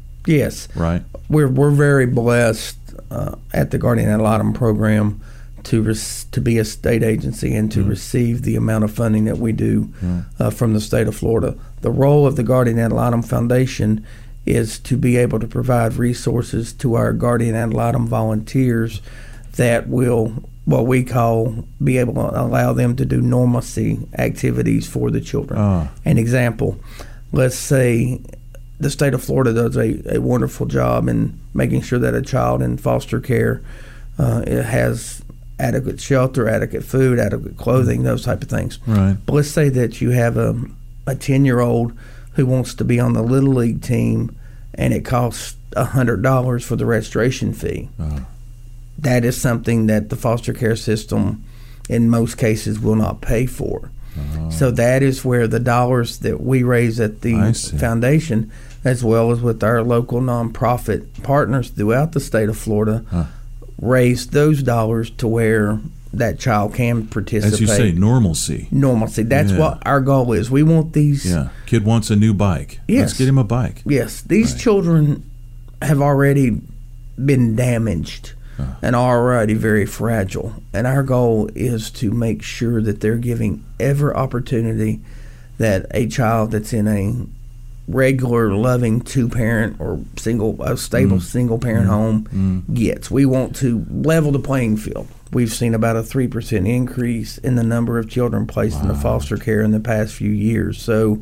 I: Yes.
B: right?
I: We're we're very blessed uh, at the Guardian Ad Litem program to res- to be a state agency and to
B: Mm.
I: receive the amount of funding that we do
B: Mm.
I: uh, from the state of Florida. The role of the Guardian Ad Litem Foundation is to be able to provide resources to our Guardian Ad Litem volunteers that will, what we call, be able to allow them to do normalcy activities for the children.
B: Ah.
I: An example, let's say the state of Florida does a, a wonderful job in making sure that a child in foster care uh, it has adequate shelter, adequate food, adequate clothing, those type of things.
B: Right.
I: But let's say that you have a a ten-year-old who wants to be on the Little League team, and it costs one hundred dollars for the registration fee.
B: Uh,
I: That is something that the foster care system, in most cases, will not pay for.
B: uh,
I: So that is where the dollars that we raise at
B: I
I: the
B: see.
I: foundation, as well as with our local nonprofit partners throughout the state of Florida,
B: Huh.
I: raise those dollars to where that child can participate.
B: as you say, normalcy.
I: Normalcy. That's
B: Yeah.
I: what our goal is. We want these.
B: Yeah. Kid wants a new bike.
I: Yes.
B: Let's get him a bike.
I: Yes, these
B: Right.
I: children have already been damaged and are already very fragile. And our goal is to make sure that they're giving every opportunity that a child that's in a regular, loving two-parent or single, a stable
B: Mm.
I: single-parent
B: Mm.
I: home
B: Mm.
I: gets. We want to level the playing field. We've seen about a three percent increase in the number of children placed in the
B: Wow.
I: foster care in the past few years. So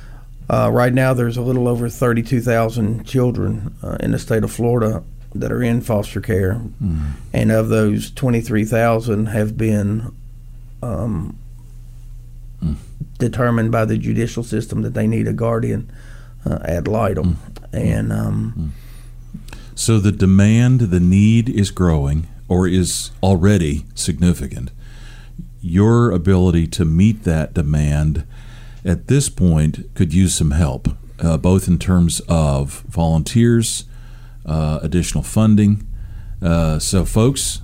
I: uh, right now there's a little over thirty-two thousand children uh, in the state of Florida that are in foster care.
B: Mm.
I: And of those, twenty-three thousand have been um,
B: Mm.
I: determined by the judicial system that they need a guardian uh, ad litem. And um,
B: So the demand, the need is growing, or is already significant. Your ability to meet that demand at this point could use some help, uh, both in terms of volunteers, uh, additional funding. Uh, so, folks,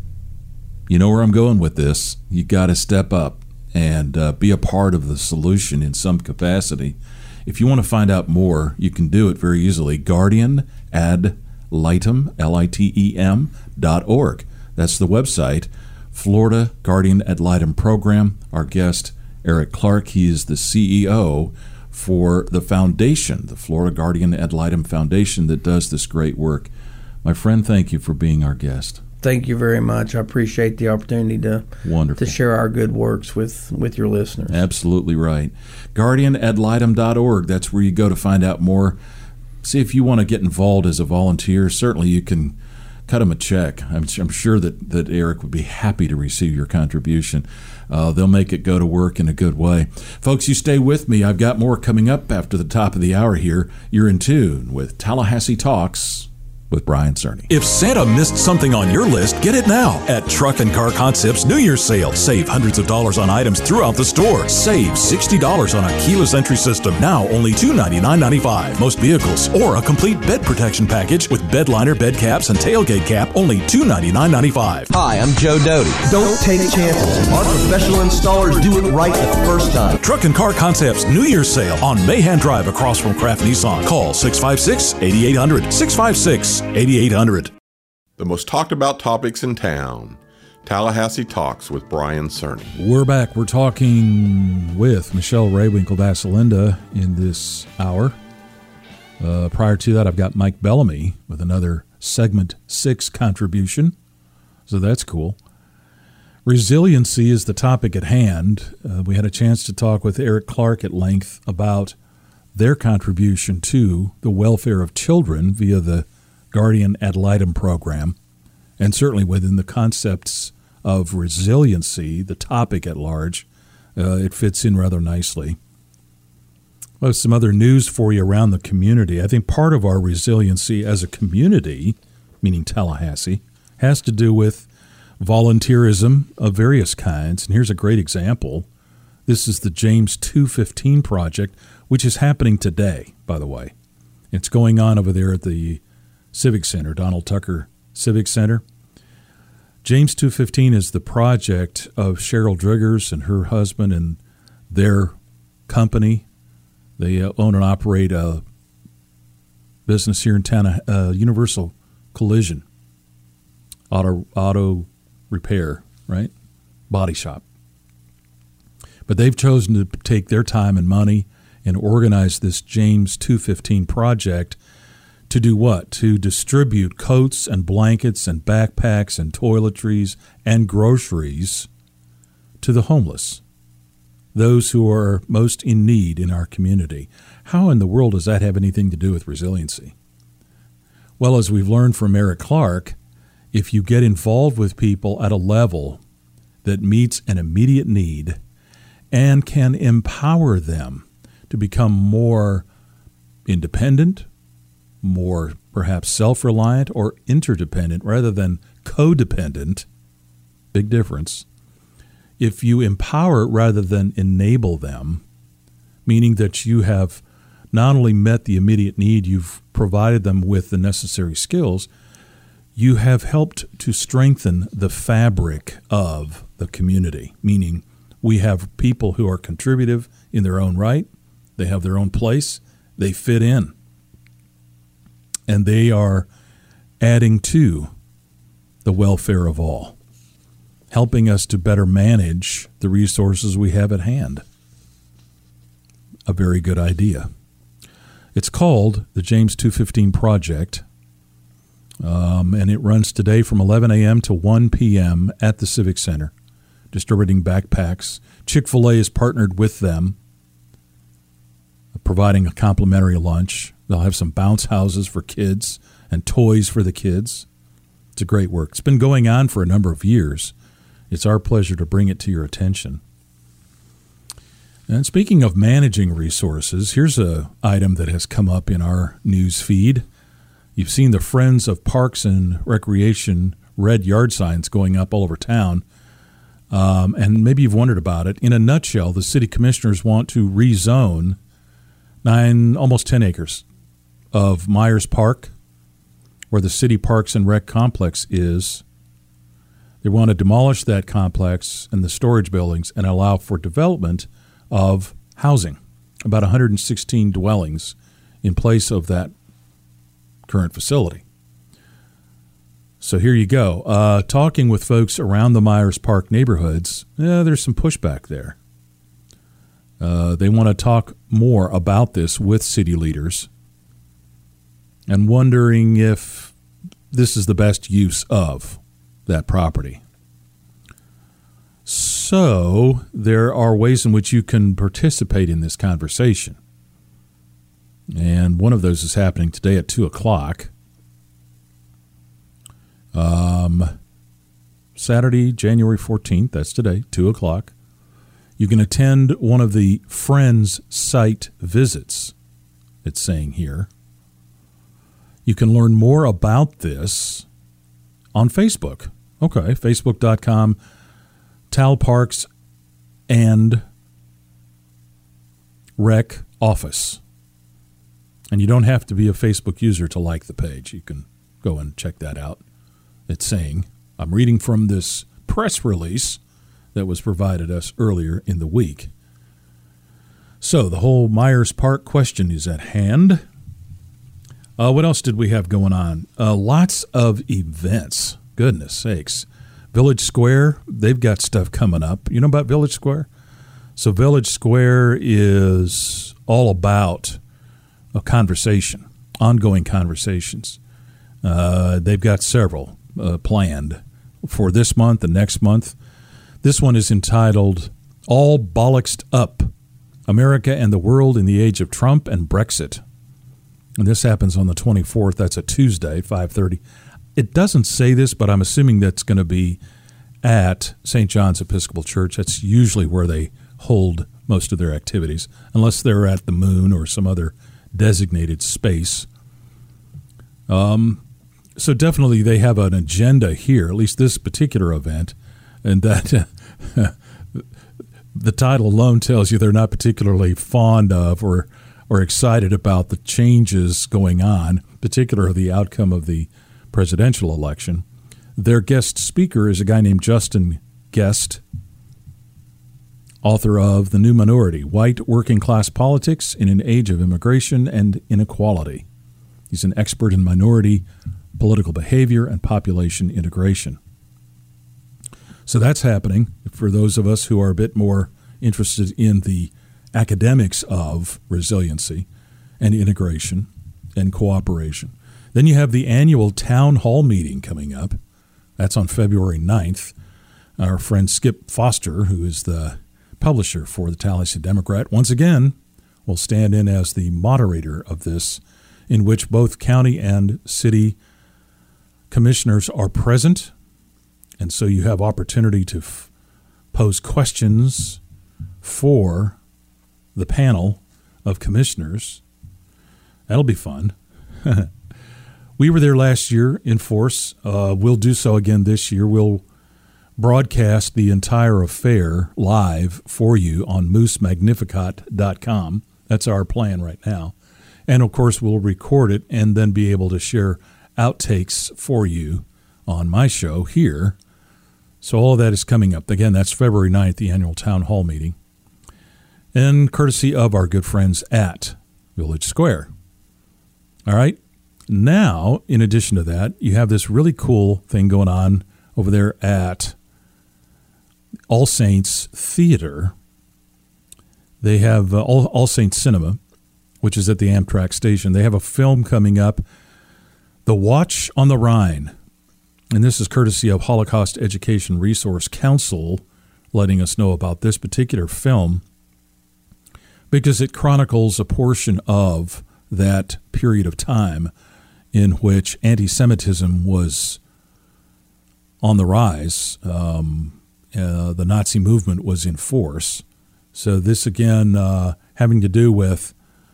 B: you know where I'm going with this. You got to step up and uh, be a part of the solution in some capacity. If you want to find out more, you can do it very easily. Guardian ad litem, L I T E M, dot org. That's the website. Florida Guardian Ad Litem Program. Our guest, Eric Clark, he is the C E O for the foundation, the Florida Guardian Ad Litem Foundation, that does this great work. My friend, thank you for being our guest.
I: Thank you very much. I appreciate the opportunity to
B: Wonderful.
I: to share our good works with, with your listeners.
B: Absolutely right. Guardian Ad Litem dot org. That's where you go to find out more. See if you want to get involved as a volunteer. Certainly you can cut him a check. I'm, I'm sure that, that Eric would be happy to receive your contribution. Uh, they'll make it go to work in a good way. Folks, you stay with me. I've got more coming up after the top of the hour here. You're in tune with Tallahassee Talks with Brian Cerny.
D: If Santa missed something on your list, get it now at Truck and Car Concepts New Year's Sale. Save hundreds of dollars on items throughout the store. Save sixty dollars on a keyless entry system, now only two hundred ninety-nine ninety-five. Most vehicles, or a complete bed protection package with bed liner, bed caps, and tailgate cap, only two hundred ninety-nine ninety-five.
E: Hi, I'm Joe Doty. Don't take chances. Our professional installers do it right the first time.
D: Truck and Car Concepts New Year's Sale on Mahan Drive across from Kraft Nissan. Call six five six, eight eight zero zero, six five six, eight eight hundred.
A: The most talked about topics in town. Tallahassee Talks with Brian Cerny.
B: We're back. We're talking with Michelle Raywinkle Vasselinda in this hour. Uh, prior to that, I've got Mike Bellamy with another segment six contribution. So that's cool. Resiliency is the topic at hand. Uh, we had a chance to talk with Eric Clark at length about their contribution to the welfare of children via the Guardian Ad Litem program, and certainly within the concepts of resiliency, the topic at large, uh, it fits in rather nicely. Well, some other news for you around the community. I think part of our resiliency as a community, meaning Tallahassee, has to do with volunteerism of various kinds. And here's a great example. This is the James two fifteen project, which is happening today, by the way. It's going on over there at the Civic Center, Donald Tucker Civic Center. James two fifteen is the project of Cheryl Driggers and her husband and their company. They uh, own and operate a business here in town, uh, Universal Collision, auto auto repair, right? Body shop. But they've chosen to take their time and money and organize this James two fifteen project to do what? To distribute coats and blankets and backpacks and toiletries and groceries to the homeless, those who are most in need in our community. How in the world does that have anything to do with resiliency? Well, as we've learned from Eric Clark, if you get involved with people at a level that meets an immediate need and can empower them to become more independent, more perhaps self-reliant or interdependent rather than codependent, big difference. If you empower rather than enable them, meaning that you have not only met the immediate need, you've provided them with the necessary skills, you have helped to strengthen the fabric of the community, meaning we have people who are contributive in their own right, they have their own place, they fit in. And they are adding to the welfare of all, helping us to better manage the resources we have at hand. A very good idea. It's called the James two fifteen Project, um, and it runs today from eleven a.m. to one p.m. at the Civic Center, distributing backpacks. Chick-fil-A is partnered with them, providing a complimentary lunch. They'll have some bounce houses for kids and toys for the kids. It's a great work. It's been going on for a number of years. It's our pleasure to bring it to your attention. And speaking of managing resources, here's an item that has come up in our news feed. You've seen the Friends of Parks and Recreation red yard signs going up all over town, um, and maybe you've wondered about it. In a nutshell, the city commissioners want to rezone nine, almost ten acres of Myers Park where the city parks and rec complex is. They want to demolish that complex and the storage buildings and allow for development of housing, about one hundred sixteen dwellings in place of that current facility. So here you go. Uh, talking with folks around the Myers Park neighborhoods, yeah, there's some pushback there. Uh, they want to talk more about this with city leaders and wondering if this is the best use of that property. So there are ways in which you can participate in this conversation. And one of those is happening today at two o'clock. Um, Saturday, January fourteenth, that's today, two o'clock. You can attend one of the Friends site visits, it's saying here. You can learn more about this on Facebook. Okay, facebook dot com, Tal Parks and Rec Office. And you don't have to be a Facebook user to like the page. You can go and check that out. It's saying, I'm reading from this press release that was provided us earlier in the week. So the whole Myers Park question is at hand. Uh, what else did we have going on? Uh, lots of events. Goodness sakes. Village Square, they've got stuff coming up. You know about Village Square? So Village Square is all about a conversation, ongoing conversations. Uh, they've got several uh, planned for this month and next month. This one is entitled All Bollocksed Up, America and the World in the Age of Trump and Brexit. And this happens on the twenty-fourth. That's a Tuesday, five thirty. It doesn't say this, but I'm assuming that's going to be at Saint John's Episcopal Church. That's usually where they hold most of their activities, unless they're at the Moon or some other designated space. Um, so definitely they have an agenda here, at least this particular event, and that uh, the title alone tells you they're not particularly fond of or or excited about the changes going on, particularly the outcome of the presidential election. Their guest speaker is a guy named Justin Guest, author of The New Minority, White Working Class Politics in an Age of Immigration and Inequality. He's an expert in minority political behavior and population integration. So that's happening for those of us who are a bit more interested in the academics of resiliency and integration and cooperation. Then you have the annual town hall meeting coming up. That's on February ninth. Our friend Skip Foster, who is the publisher for the Tallahassee Democrat, once again will stand in as the moderator of this, in which both county and city commissioners are present. And so you have opportunity to f- pose questions for the panel of commissioners. That'll be fun. We were there last year in force. Uh, we'll do so again this year. We'll broadcast the entire affair live for you on moose magnificat dot com. That's our plan right now. And, of course, we'll record it and then be able to share outtakes for you on my show here. So all of that is coming up. Again, that's February ninth, the annual town hall meeting. And courtesy of our good friends at Village Square. All right. Now, in addition to that, you have this really cool thing going on over there at All Saints Theater. They have uh, All, All Saints Cinema, which is at the Amtrak station. They have a film coming up, The Watch on the Rhine. And this is courtesy of Holocaust Education Resource Council letting us know about this particular film because it chronicles a portion of that period of time in which anti-Semitism was on the rise. Um, uh, the Nazi movement was in force. So this, again, uh, having to do with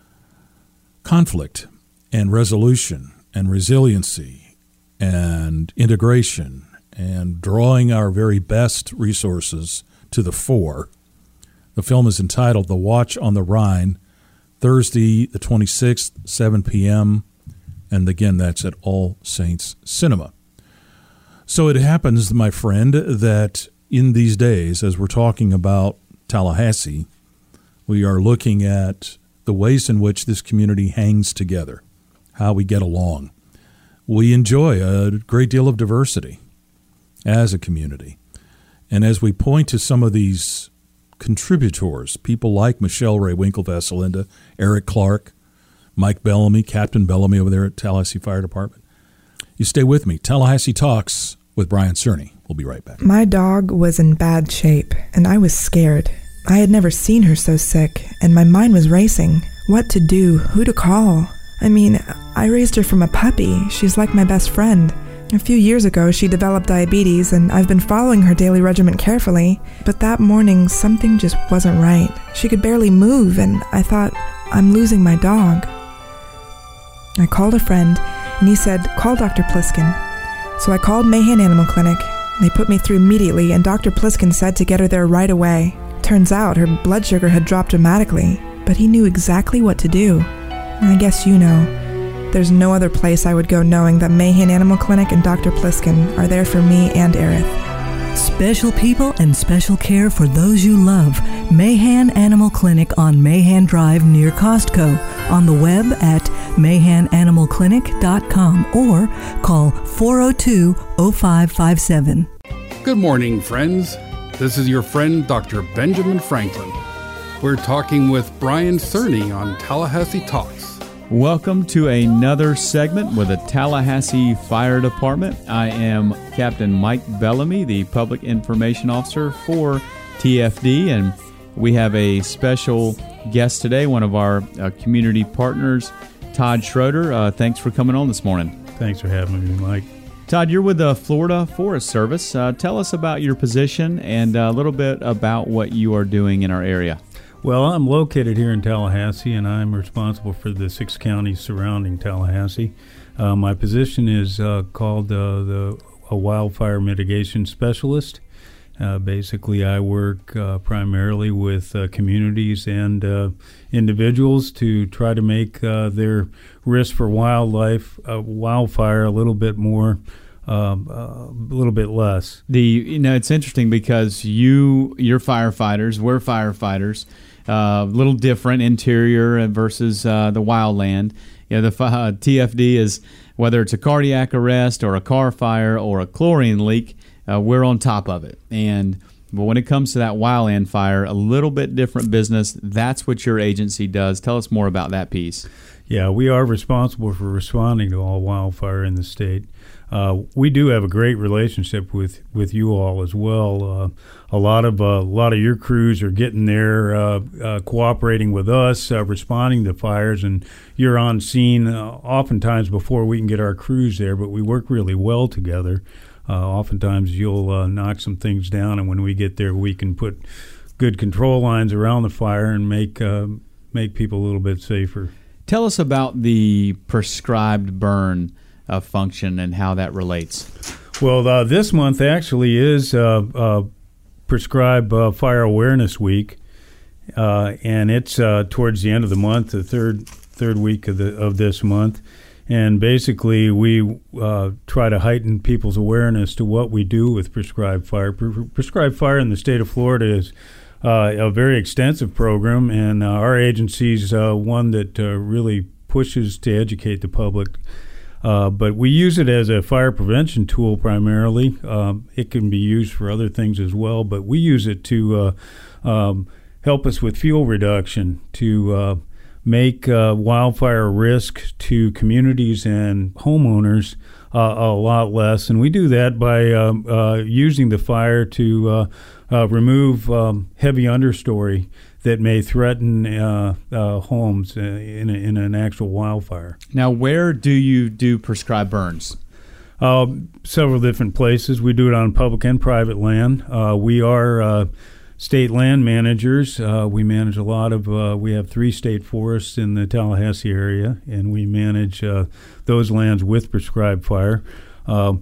B: conflict and resolution and resiliency and integration and drawing our very best resources to the fore. The film is entitled The Watch on the Rhine, Thursday the twenty-sixth, seven p.m., And again, that's at All Saints Cinema. So it happens, my friend, that in these days, as we're talking about Tallahassee, we are looking at the ways in which this community hangs together, how we get along. We enjoy a great deal of diversity as a community. And as we point to some of these contributors, people like Michelle Ray Winklevoss, Linda, Eric Clark, Mike Bellamy, Captain Bellamy over there at Tallahassee Fire Department. You stay with me. Tallahassee Talks with Brian Cerny. We'll be right back.
J: My dog was in bad shape, and I was scared. I had never seen her so sick, and my mind was racing. What to do? Who to call? I mean, I raised her from a puppy. She's like my best friend. A few years ago, she developed diabetes, and I've been following her daily regimen carefully. But that morning, something just wasn't right. She could barely move, and I thought, I'm losing my dog. I called a friend, and he said, call Doctor Pliskin. So I called Mahan Animal Clinic. They put me through immediately, and Doctor Pliskin said to get her there right away. Turns out her blood sugar had dropped dramatically, but he knew exactly what to do. I guess you know. There's no other place I would go knowing that Mahan Animal Clinic and Doctor Pliskin are there for me and Aerith.
C: Special people and special care for those you love. Mahan Animal Clinic on Mahan Drive near Costco. On the web at mahan animal clinic dot com or call four oh two oh five five seven.
K: Good morning, friends. This is your friend, Doctor Benjamin Franklin. We're talking with Brian Cerny on Tallahassee Talks.
L: Welcome to another segment with the Tallahassee Fire Department. I am Captain Mike Bellamy, the Public Information Officer for T F D, and we have a special guest today, one of our uh, community partners, Todd Schroeder. Uh, thanks for coming on this morning.
M: Thanks for having me, Mike.
L: Todd, you're with the Florida Forest Service. Uh, tell us about your position and a little bit about what you are doing in our area.
M: Well, I'm located here in Tallahassee, and I'm responsible for the six counties surrounding Tallahassee. Uh, my position is uh, called uh, the a wildfire mitigation specialist. Uh, basically, I work uh, primarily with uh, communities and uh, individuals to try to make uh, their risk for wildlife, uh, wildfire, a little bit more, um, uh, a little bit less.
L: The you know it's interesting because you you're firefighters, we're firefighters. A uh, little different interior versus uh, the wildland. You know, the uh, T F D is, whether it's a cardiac arrest or a car fire or a chlorine leak, uh, we're on top of it. And but when it comes to that wildland fire, a little bit different business. That's what your agency does. Tell us more about that piece.
M: Yeah, we are responsible for responding to all wildfire in the state. Uh, we do have a great relationship with, with you all as well. Uh, a lot of uh, a lot of your crews are getting there, uh, uh, cooperating with us, uh, responding to fires, and you're on scene uh, oftentimes before we can get our crews there. But we work really well together. Uh, oftentimes you'll uh, knock some things down, and when we get there, we can put good control lines around the fire and make uh, make people a little bit safer.
L: Tell us about the prescribed burn uh, function and how that relates.
M: Well, uh, this month actually is uh, uh, Prescribed uh, Fire Awareness Week, uh, and it's uh, towards the end of the month, the third third week of the of this month. And basically, we uh, try to heighten people's awareness to what we do with prescribed fire. Pre- prescribed fire in the state of Florida is uh, a very extensive program, and uh, our agency is uh, one that uh, really pushes to educate the public. Uh, but we use it as a fire prevention tool primarily. Um, it can be used for other things as well, but we use it to uh, um, help us with fuel reduction, to uh, make uh, wildfire risk to communities and homeowners uh, a lot less. And we do that by um, uh, using the fire to uh, uh, remove um, heavy understory that may threaten uh, uh, homes in, a, in an actual wildfire.
L: Now, where do you do prescribed burns?
M: Uh, several different places. We do it on public and private land. Uh, we are uh, state land managers. Uh, we manage a lot of, uh, we have three state forests in the Tallahassee area, and we manage uh, those lands with prescribed fire. Uh,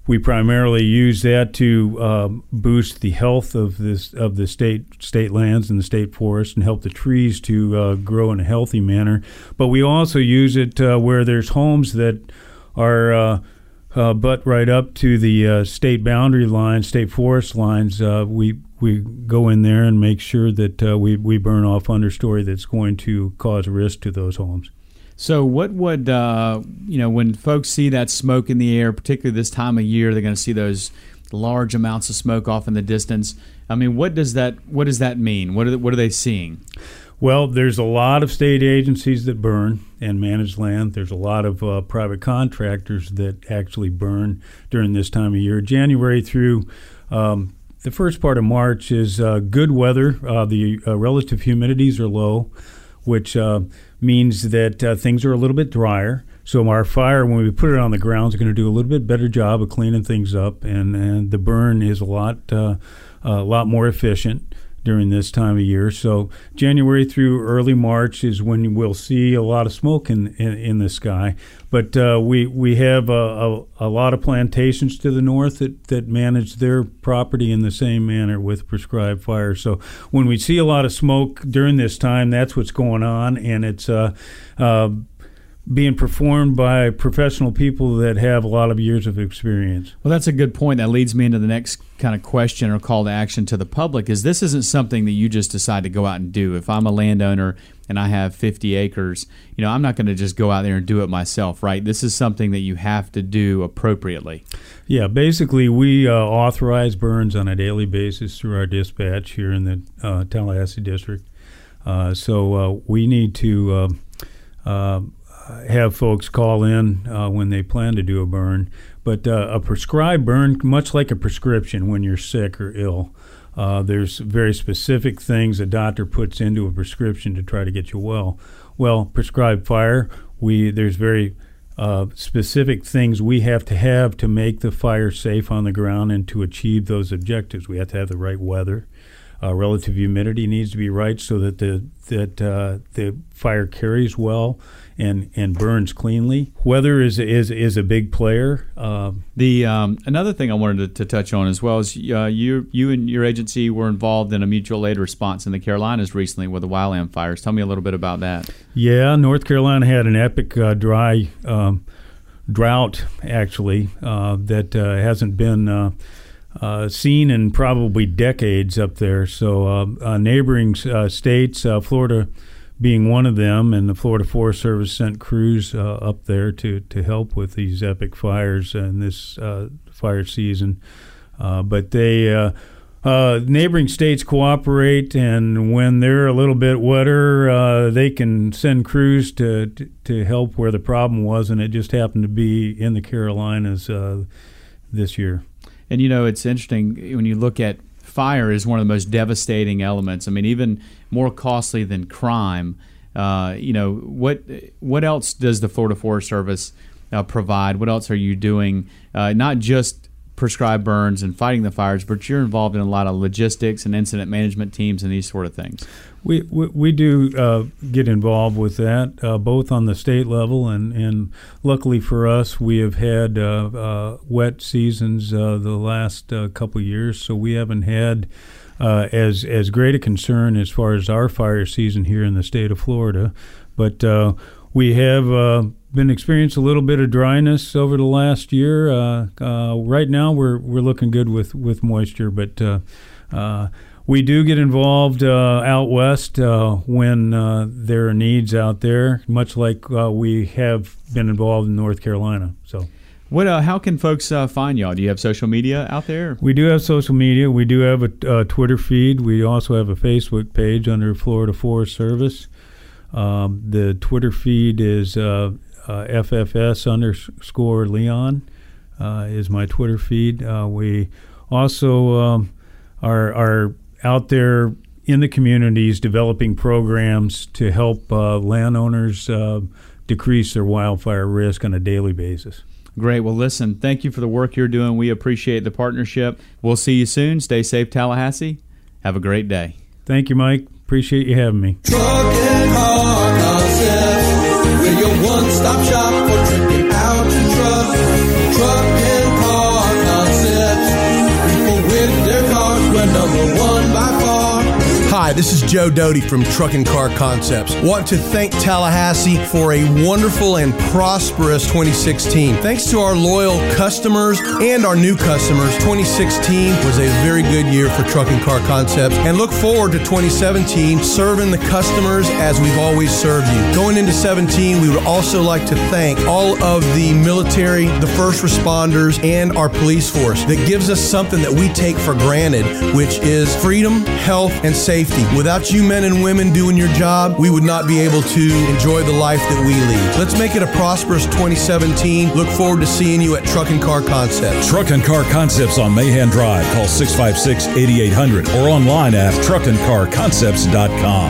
M: we primarily use that to um, boost the health of this of the state state lands and the state forest and help the trees to uh, grow in a healthy manner. But we also use it uh, where there's homes that are uh, uh, butt right up to the uh, state boundary lines, state forest lines. Uh, we we go in there and make sure that uh, we we burn off understory that's going to cause risk to those homes.
L: So what would, uh, you know, when folks see that smoke in the air, particularly this time of year, they're going to see those large amounts of smoke off in the distance. I mean, what does that what does that mean? What are, what are they seeing?
M: Well, there's a lot of state agencies that burn and manage land. There's a lot of uh, private contractors that actually burn during this time of year. January through um, the first part of March is uh, good weather. Uh, the uh, relative humidities are low, which uh, means that uh, things are a little bit drier. So our fire, when we put it on the ground, is going to do a little bit better job of cleaning things up, and, and the burn is a lot uh, a lot more efficient during this time of year. So January through early March is when we'll see a lot of smoke in in, in the sky. But uh, we we have a, a, a lot of plantations to the north that, that manage their property in the same manner with prescribed fire. So when we see a lot of smoke during this time, that's what's going on, and it's uh, uh, being performed by professional people that have a lot of years of experience.
L: Well, that's a good point. That leads me into the next kind of question or call to action to the public, is this isn't something that you just decide to go out and do. If I'm a landowner and I have fifty acres, you know, I'm not going to just go out there and do it myself, right? This is something that you have to do appropriately.
M: Yeah, basically we uh, authorize burns on a daily basis through our dispatch here in the uh, Tallahassee district. Uh, so uh, we need to uh, uh, have folks call in uh, when they plan to do a burn. But uh, a prescribed burn, much like a prescription when you're sick or ill, uh, there's very specific things a doctor puts into a prescription to try to get you well. Well, prescribed fire, we there's very uh, specific things we have to have to make the fire safe on the ground and to achieve those objectives. We have to have the right weather. Uh, relative humidity needs to be right so that the that uh, the fire carries well and, and burns cleanly. Weather is is is a big player. Uh,
L: the um, another thing I wanted to, to touch on as well is uh, you you and your agency were involved in a mutual aid response in the Carolinas recently with the wildland fires. Tell me a little bit about that.
M: Yeah, North Carolina had an epic uh, dry um, drought actually uh, that uh, hasn't been. Uh, Uh, seen in probably decades up there. So uh, uh, neighboring uh, states, uh, Florida being one of them, and the Florida Forest Service sent crews uh, up there to, to help with these epic fires in this uh, fire season. Uh, but they uh, uh, neighboring states cooperate, and when they're a little bit wetter, uh, they can send crews to, to, to help where the problem was, and it just happened to be in the Carolinas uh, this year.
L: And, you know, it's interesting when you look at fire is one of the most devastating elements. I mean, even more costly than crime. Uh, you know, what what else does the Florida Forest Service uh, provide? What else are you doing? Uh, not just prescribed burns and fighting the fires, but you're involved in a lot of logistics and incident management teams and these sort of things.
M: We we, we do uh, get involved with that, uh, both on the state level and, and luckily for us, we have had uh, uh, wet seasons uh, the last uh, couple of years, so we haven't had uh, as as great a concern as far as our fire season here in the state of Florida. But uh, we have uh, been experiencing a little bit of dryness over the last year. Uh, uh, right now, we're we're looking good with with moisture, but. Uh, uh, We do get involved uh, out west uh, when uh, there are needs out there, much like uh, we have been involved in North Carolina. So,
L: what? Uh, how can folks uh, find y'all? Do you have social media out there?
M: We do have social media. We do have a uh, Twitter feed. We also have a Facebook page under Florida Forest Service. Um, the Twitter feed is uh, uh, F F S underscore Leon uh, is my Twitter feed. Uh, we also um, are are out there in the communities developing programs to help uh, landowners uh, decrease their wildfire risk on a daily basis.
L: Great. Well, listen, thank you for the work you're doing. We appreciate the partnership. We'll see you soon. Stay safe, Tallahassee. Have a great day.
M: Thank you, Mike. Appreciate you having me.
N: Truck and Car Concepts, we're your one-stop shop for tripping out your truck. Truck and Car
E: Hi, this is Joe Doty from Truck and Car Concepts. Want to thank Tallahassee for a wonderful and prosperous twenty sixteen. Thanks to our loyal customers and our new customers, twenty sixteen was a very good year for Truck and Car Concepts, and look forward to twenty seventeen serving the customers as we've always served you. Going into seventeen, we would also like to thank all of the military, the first responders, and our police force that gives us something that we take for granted, which is freedom, health, and safety. Without you men and women doing your job, we would not be able to enjoy the life that we lead. Let's make it a prosperous twenty seventeen. Look forward to seeing you at Truck and Car Concepts.
D: Truck and Car Concepts on Mahan Drive. Call six five six, eight eight hundred or online at truck and car concepts dot com.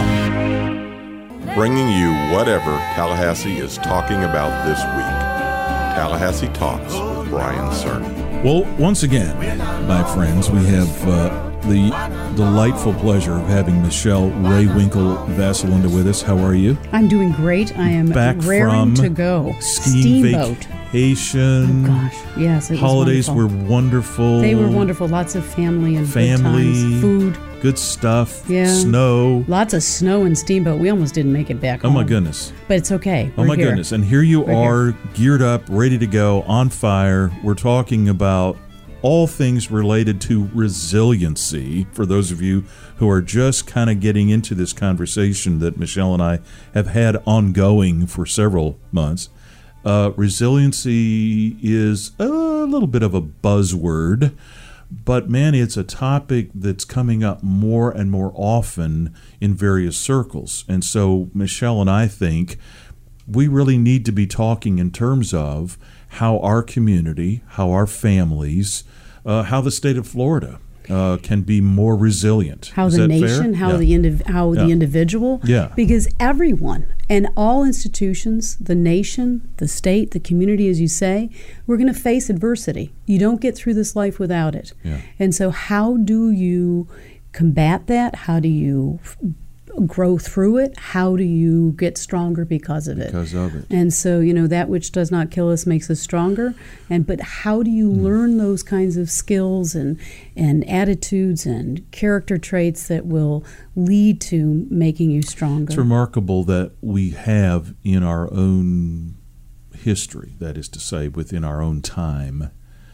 A: Bringing you whatever Tallahassee is talking about this week. Tallahassee Talks with Brian Cerny.
B: Well, once again, my friends, we have uh, the delightful pleasure of having Michelle Raywinkle Vasselunda with us. How are you?
O: I'm doing great. I am
B: Back
O: raring
B: from
O: to go.
B: Skiing
O: Steamboat.
B: Vacation.
O: Oh gosh, yes, it
B: Holidays
O: was wonderful.
B: were wonderful.
O: They were wonderful. Lots of family and
B: Family,
O: good times, food,
B: good stuff.
O: yeah,
B: Snow.
O: Lots of snow and Steamboat. We almost didn't make it back
B: Oh
O: home.
B: my goodness.
O: But it's okay.
B: Oh
O: We're
B: my
O: here.
B: goodness. And here you
O: We're
B: are,
O: here.
B: geared up, ready to go, on fire. We're talking about all things related to resiliency. For those of you who are just kind of getting into this conversation that Michelle and I have had ongoing for several months, uh, resiliency is a little bit of a buzzword, but man, it's a topic that's coming up more and more often in various circles. And so Michelle and I think we really need to be talking in terms of how our community, how our families, uh, how the state of Florida uh, can be more resilient.
O: How
B: Is
O: the
B: that
O: nation,
B: fair?
O: how
B: Yeah.
O: the indiv- how
B: Yeah.
O: the individual.
B: Yeah.
O: Because everyone and all institutions, the nation, the state, the community, as you say, we're going to face adversity. You don't get through this life without it.
B: Yeah.
O: And so, how do you combat that? How do you f- grow through it? How do you get stronger because of it?
B: Because of it.
O: And so, you know, that which does not kill us makes us stronger. And but how do you learn those kinds of skills and and attitudes and character traits that will lead to making you stronger?
B: It's remarkable that we have in our own history, that is to say, within our own time,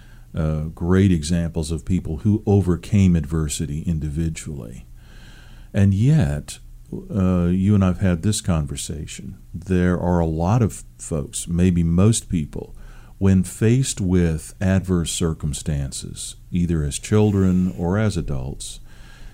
B: uh, great examples of people who overcame adversity individually. And yet, uh, you and I have had this conversation. There are a lot of folks, maybe most people, when faced with adverse circumstances, either as children or as adults,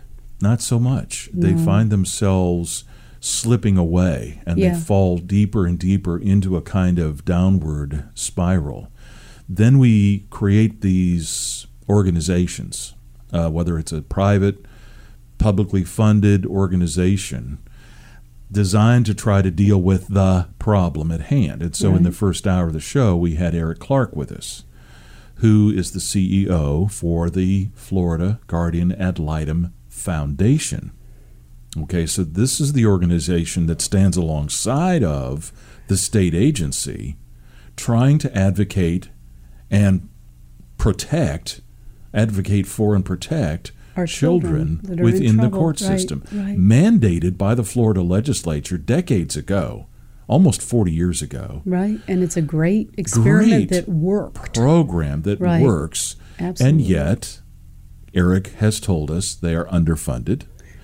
B: not so much. They
O: No.
B: find themselves slipping away, and
O: Yeah.
B: they fall deeper and deeper into a kind of downward spiral. Then we create these organizations, uh, whether it's a private, publicly funded organization designed to try to deal with the problem at hand. And so in the
O: Right.
B: first hour of the show, we had Eric Clark with us, who is the C E O for the Florida Guardian Ad Litem Foundation. Okay, so this is the organization that stands alongside of the state agency trying to advocate and protect, advocate for and protect
O: Our children
B: children
O: that are in
B: within the
O: trouble.
B: court
O: Right,
B: system,
O: right.
B: mandated by the Florida legislature decades ago, almost forty years ago.
O: Right, and it's a great experiment
B: Great
O: that worked.
B: program that
O: Right.
B: works,
O: Absolutely.
B: and yet Eric has told us they are underfunded,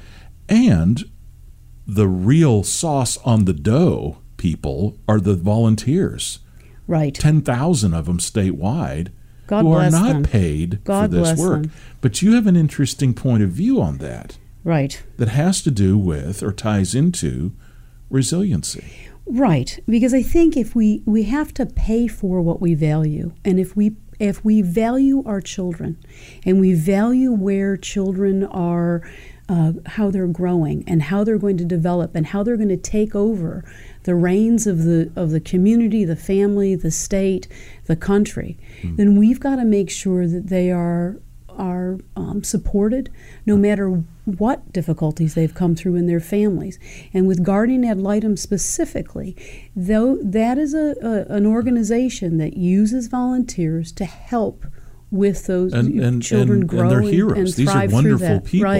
B: and the real sauce on the dough people are the volunteers.
O: Right.
B: ten thousand of them statewide
O: God
B: who are
O: bless
B: not
O: them.
B: paid
O: God
B: for this
O: bless
B: work.
O: them.
B: But you have an interesting point of view on that.
O: Right.
B: That has to do with or ties into resiliency.
O: Right, because I think if we we have to pay for what we value, and if we if we value our children, and we value where children are, uh, how they're growing, and how they're going to develop, and how they're going to take over the reins of the of the community, the family, the state, the country, mm. then we've got to make sure that they are are um, supported no matter what difficulties they've come through in their families. And with Guardian Ad Litem specifically, though that is a, a an organization that uses volunteers to help with those
B: and, and,
O: children
B: and,
O: grow
B: and they're
O: and,
B: heroes.
O: and
B: These are
O: thrive
B: wonderful
O: through that.
B: people.
O: Right.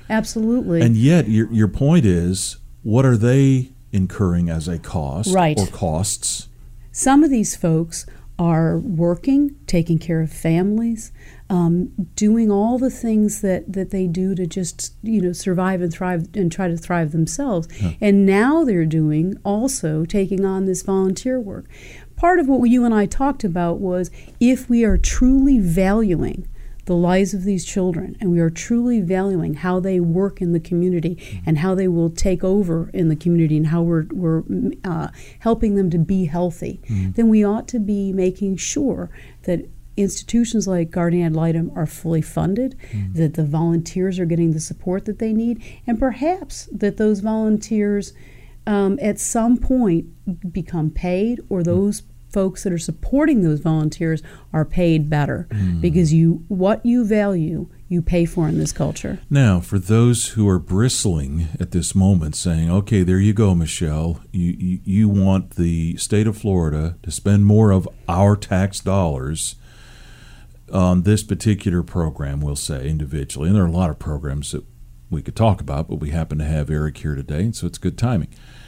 O: Absolutely.
B: And yet, your your point is, what are they incurring as a cost
O: Right.
B: or costs?
O: Some of these folks are working, taking care of families, um, doing all the things that, that they do to just, you know, survive and thrive and try to thrive themselves.
B: Huh.
O: And now they're doing also taking on this volunteer work. Part of what you and I talked about was if we are truly valuing the lives of these children, and we are truly valuing how they work in the community mm-hmm. and how they will take over in the community and how we're, we're uh, helping them to be healthy, mm-hmm. then we ought to be making sure that institutions like Guardian Ad Litem are fully funded, mm-hmm. that the volunteers are getting the support that they need, and perhaps that those volunteers um, at some point become paid, or those folks that are supporting those volunteers are paid better mm. because you what you value you pay for in this culture.
B: Now, for those who are bristling at this moment saying, okay, there you go, Michelle, you, you, you want the state of Florida to spend more of our tax dollars on this particular program, we'll say, individually. And there are a lot of programs that we could talk about, but we happen to have Eric here today, and so it's good timing.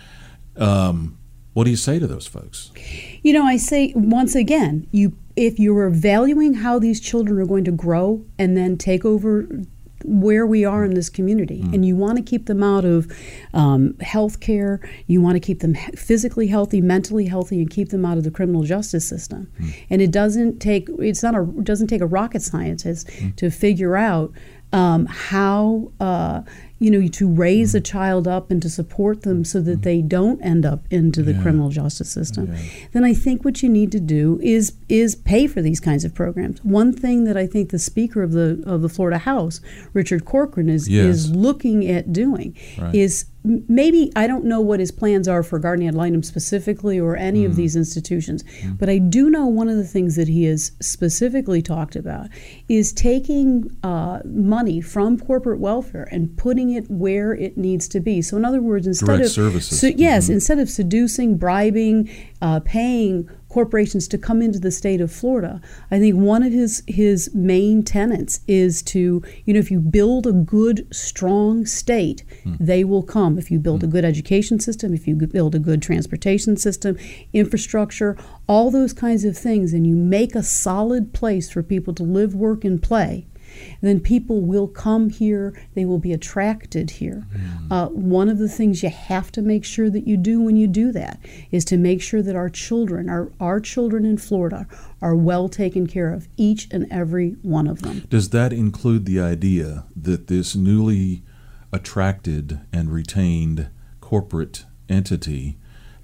B: Um, what do you say to those folks?
O: You know, I say, once again, you if you are valuing how these children are going to grow and then take over where we are in this community, mm. and you want to keep them out of um, health care, you want to keep them physically healthy, mentally healthy, and keep them out of the criminal justice system. Mm. And it doesn't take it's not a it doesn't take a rocket scientist mm. to figure out um, how uh, you know to raise mm. a child up and to support them so that mm. they don't end up into the
B: yeah.
O: criminal justice system.
B: Yeah.
O: Then I think what you need to do is is pay for these kinds of programs. One thing that I think the Speaker of the of the Florida House, Richard Corcoran, is
B: yes.
O: is looking at doing
B: right.
O: is maybe, I don't know what his plans are for Guardian Ad Litem specifically or any mm. of these institutions, mm. but I do know one of the things that he has specifically talked about is taking uh, money from corporate welfare and putting it where it needs to be. So in other words, instead
B: Direct
O: of
B: services.
O: So, yes,
B: mm-hmm.
O: instead of seducing, bribing, uh, paying corporations to come into the state of Florida, I think one of his his main tenets is to, you know, if you build a good, strong state, mm. they will come. If you build mm. a good education system, if you build a good transportation system, infrastructure, all those kinds of things, and you make a solid place for people to live, work, and play, then people will come here, they will be attracted here. Mm. Uh, one of the things you have to make sure that you do when you do that is to make sure that our children, our, our children in Florida, are well taken care of, each and every one of them.
B: Does that include the idea that this newly attracted and retained corporate entity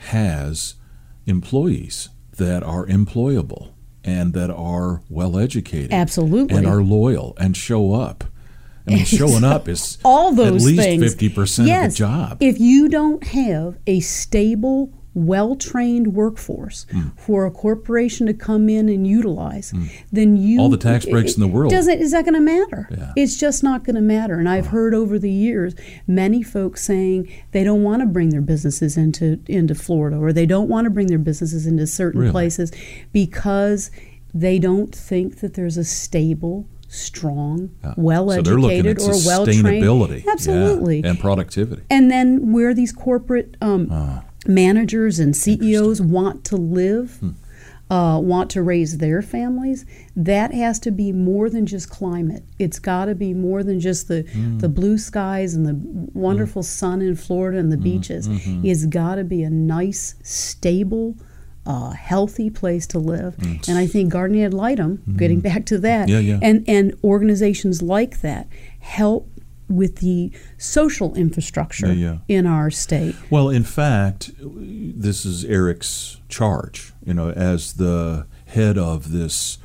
B: has employees that are employable and that are well-educated?
O: Absolutely.
B: And are loyal and show up? I mean, showing up is
O: all those
B: at least
O: things.
B: fifty percent
O: yes.
B: of the job.
O: If you don't have a stable, well-trained workforce mm. for a corporation to come in and utilize, mm. then you...
B: All the tax breaks
O: it,
B: in the world.
O: Doesn't, is that going to matter?
B: Yeah.
O: It's just not going to matter. And I've oh. heard over the years many folks saying they don't want to bring their businesses into, into Florida, or they don't want to bring their businesses into certain
B: really?
O: places because they don't think that there's a stable, strong,
B: yeah.
O: well-educated,
B: so
O: or well-trained.
B: Sustainability,
O: Absolutely,
B: yeah, and productivity.
O: And then where these corporate um, oh. managers and C E Os want to live, hmm. uh, want to raise their families, that has to be more than just climate. It's got to be more than just the mm. the blue skies and the wonderful mm. sun in Florida and the mm. beaches.
B: Mm-hmm.
O: It's got to be a nice, stable, a healthy place to live. Mm. And I think Guardian Ad Litem, mm-hmm. getting back to that,
B: yeah, yeah.
O: and and organizations like that help with the social infrastructure
B: yeah, yeah.
O: in our state.
B: Well, in fact, this is Eric's charge, you know, as the head of this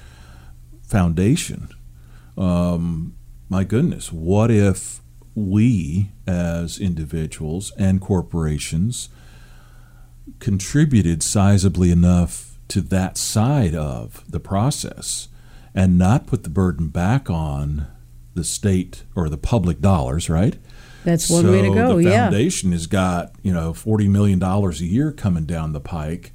B: foundation. Um, my goodness, what if we as individuals and corporations contributed sizably enough to that side of the process and not put the burden back on the state or the public dollars, right?
O: That's one
B: so
O: way to go,
B: the
O: yeah.
B: foundation has got, you know, forty million dollars a year coming down the pike,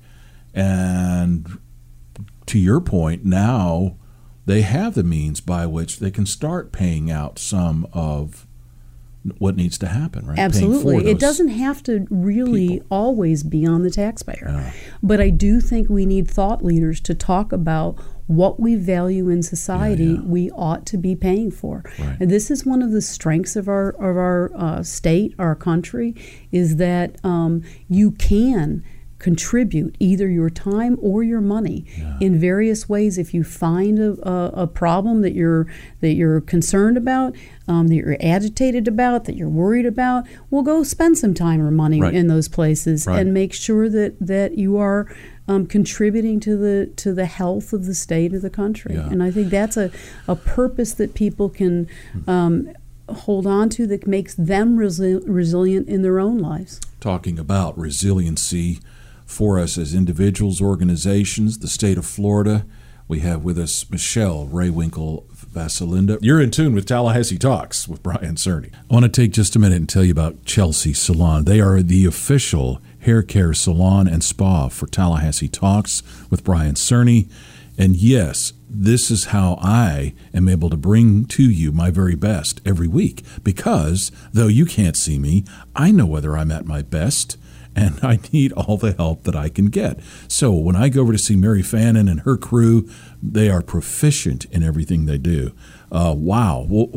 B: and to your point, now they have the means by which they can start paying out some of what needs to happen, right?
O: Absolutely. It doesn't have to really people. always be on the taxpayer. Yeah. But I do think we need thought leaders to talk about what we value in society yeah, yeah. we ought to be paying for. Right. And this is one of the strengths of our of our uh, state, our country, is that um, you can contribute either your time or your money yeah. in various ways. If you find a, a, a problem that you're that you're concerned about, um, that you're agitated about, that you're worried about, well, go spend some time or money right. in those places right. and make sure that that you are um, contributing to the to the health of the state of the country. Yeah. And I think that's a, a purpose that people can um, hold on to that makes them resi- resilient in their own lives.
B: Talking about resiliency for us as individuals, organizations, the state of Florida, we have with us Michelle Raywinkle Vasilinda. You're in tune with Tallahassee Talks with Brian Cerny. I want to take just a minute and tell you about Chelsea Salon. They are the official hair care salon and spa for Tallahassee Talks with Brian Cerny. And yes, this is how I am able to bring to you my very best every week, because though you can't see me, I know whether I'm at my best, and I need all the help that I can get. So when I go over to see Mary Fannin and her crew, they are proficient in everything they do. Uh, wow. Well,